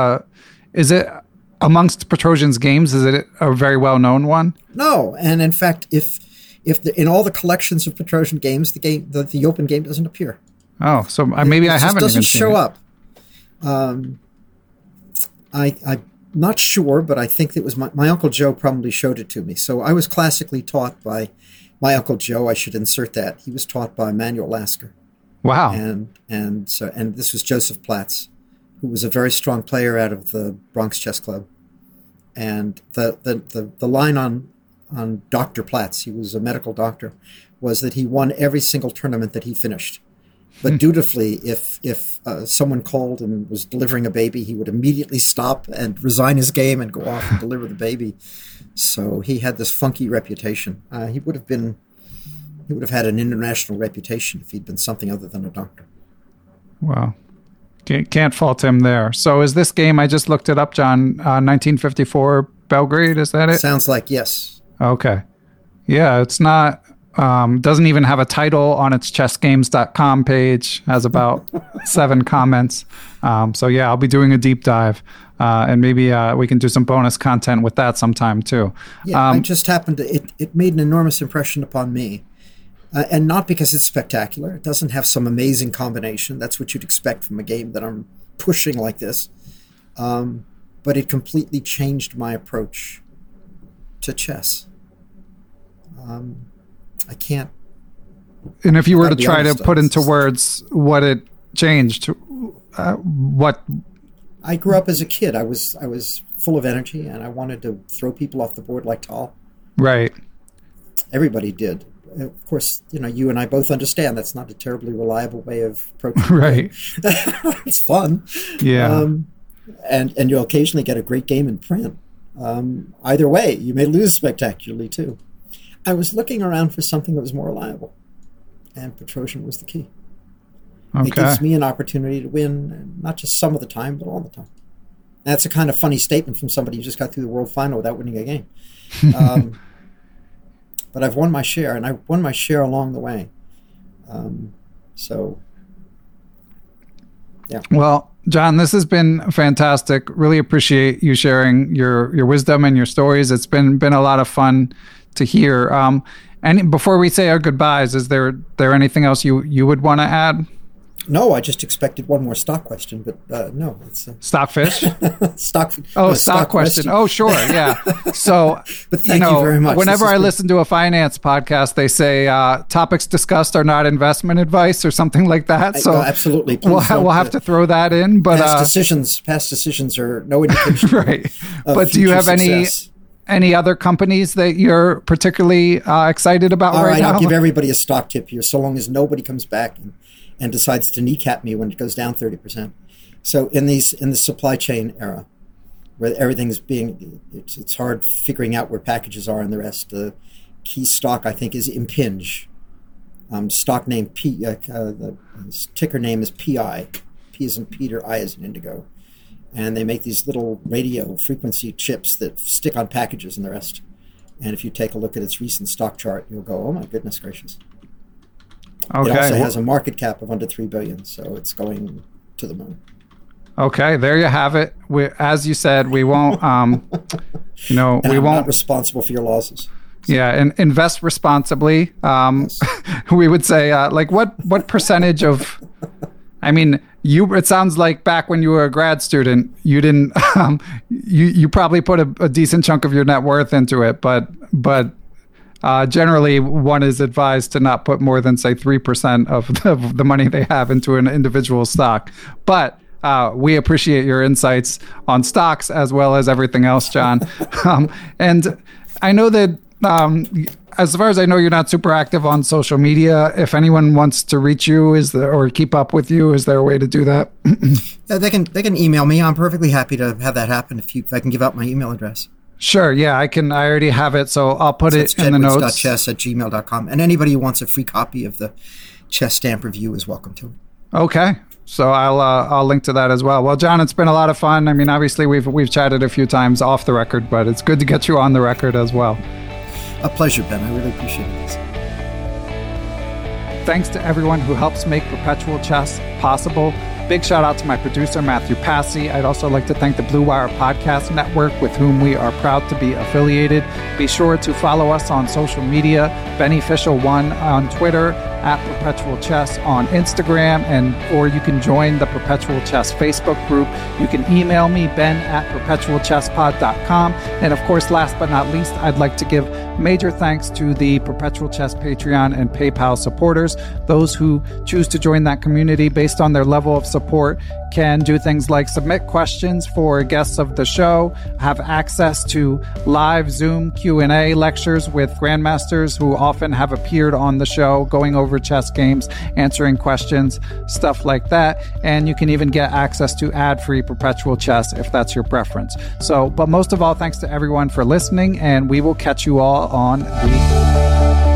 S4: amongst Petrosian's games, is it a very well-known one?
S5: No, and in fact, if in all the collections of Petrosian games, the open game doesn't appear.
S4: Oh, so maybe I haven't even seen it.
S5: It doesn't show up. I Not sure, but I think it was my Uncle Joe probably showed it to me. So I was classically taught by my Uncle Joe. I should insert that. He was taught by Manuel Lasker.
S4: Wow.
S5: And this was Joseph Platz, who was a very strong player out of the Bronx Chess Club. And the line on Dr. Platz, he was a medical doctor, was that he won every single tournament that he finished. But dutifully, if someone called and was delivering a baby, he would immediately stop and resign his game and go off and deliver the baby. So he had this funky reputation. He would have had an international reputation if he'd been something other than a doctor.
S4: Wow. Can't fault him there. So is this game, I just looked it up, John, 1954 Belgrade, is that it?
S5: Sounds like yes.
S4: Okay. Yeah, it's not... doesn't even have a title on its chessgames.com page, has about 7 comments. So yeah, I'll be doing a deep dive, and maybe we can do some bonus content with that sometime too.
S5: Yeah, I just happened to, it made an enormous impression upon me, and not because it's spectacular. It doesn't have some amazing combination. That's what you'd expect from a game that I'm pushing like this. But it completely changed my approach to chess. I can't.
S4: And if you were to try to put into words what it changed, what?
S5: I grew up as a kid. I was full of energy, and I wanted to throw people off the board like Tal.
S4: Right.
S5: Everybody did. Of course, you and I both understand that's not a terribly reliable way of approaching it.
S4: Right.
S5: It's fun.
S4: Yeah.
S5: And you'll occasionally get a great game in print. Either way, you may lose spectacularly too. I was looking around for something that was more reliable, and Petrosian was the key.
S4: Okay.
S5: It gives me an opportunity to win, not just some of the time, but all the time. That's a kind of funny statement from somebody who just got through the World Final without winning a game. But I've won my share, and I won my share along the way. So, yeah.
S4: Well, John, this has been fantastic. Really appreciate you sharing your wisdom and your stories. It's been a lot of fun to hear. And before we say our goodbyes, is there anything else you would want to add?
S5: No, I just expected one more stock question, but no. It's
S4: Stockfish?
S5: stock
S4: question. Oh, sure, yeah. So,
S5: but thank you very much.
S4: Whenever I listen to a finance podcast, they say topics discussed are not investment advice or something like that. So
S5: absolutely,
S4: we'll have to throw that in. But
S5: past decisions are no indication.
S4: Right. But do you have any other companies that you're particularly excited about right now?
S5: I'll give everybody a stock tip here, so long as nobody comes back and decides to kneecap me when it goes down 30%. So in the supply chain era, where everything's it's hard figuring out where packages are and the rest. The key stock, I think, is Impinj. Stock name the ticker name is PI. P as in Peter, I as in Indigo. And they make these little radio frequency chips that stick on packages and the rest. And if you take a look at its recent stock chart, you'll go, oh my goodness gracious. Okay. It also has a market cap of under $3 billion, so it's going to the moon.
S4: Okay, there you have it. As you said, we won't,
S5: I'm not responsible for your losses.
S4: So. Yeah, and invest responsibly. Yes. We would say, what percentage of, it sounds like back when you were a grad student, you didn't, you probably put a decent chunk of your net worth into it, but generally one is advised to not put more than, say, 3% of the money they have into an individual stock. But we appreciate your insights on stocks as well as everything else, John. And I know that as far as I know, you're not super active on social media. If anyone wants to reach you or keep up with you, is there a way to do that?
S5: They can email me. I'm perfectly happy to have that happen if I can give out my email address.
S4: Sure, yeah, I already have it, so I'll put it in the notes.
S5: Chess@gmail.com. And anybody who wants a free copy of the Chess Stamp Review is welcome to it.
S4: Okay, so I'll link to that as well. Well, John, it's been a lot of fun. Obviously we've chatted a few times off the record, but it's good to get you on the record as well.
S5: A pleasure, Ben. I really appreciate this.
S4: Thanks to everyone who helps make Perpetual Chess possible. Big shout out to my producer, Matthew Passy. I'd also like to thank the Blue Wire Podcast Network, with whom we are proud to be affiliated. Be sure to follow us on social media, Beneficial1 on Twitter, at Perpetual Chess on Instagram, or you can join the Perpetual Chess Facebook group. You can email me, ben@perpetualchesspod.com. And of course, last but not least, I'd like to give major thanks to the Perpetual Chess Patreon and PayPal supporters. Those who choose to join that community based on their level of support can do things like submit questions for guests of the show, have access to live Zoom Q&A lectures with grandmasters who often have appeared on the show, going over chess games, answering questions, stuff like that. And you can even get access to ad-free Perpetual Chess if that's your preference. So, but most of all, thanks to everyone for listening, and we will catch you all on the...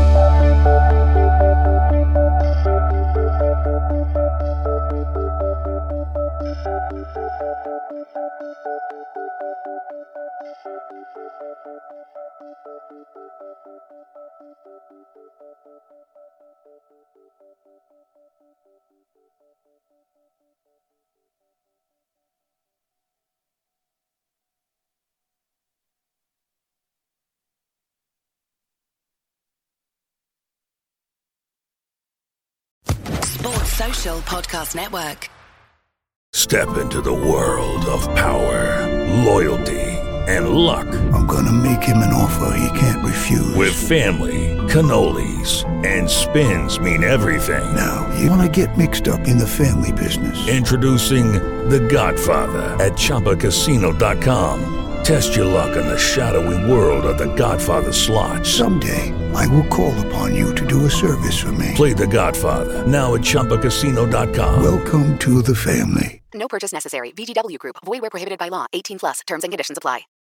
S6: Sports Social Podcast Network.
S7: Step into the world of power, loyalty, and luck.
S8: I'm gonna make him an offer he can't refuse.
S7: With family, cannolis, and spins mean everything.
S8: Now, you wanna get mixed up in the family business.
S7: Introducing The Godfather at ChumbaCasino.com. Test your luck in the shadowy world of The Godfather slot.
S8: Someday, I will call upon you to do a service for me.
S7: Play The Godfather, now at ChumbaCasino.com.
S8: Welcome to the family.
S6: No purchase necessary. VGW Group. Void where prohibited by law. 18+. Terms and conditions apply.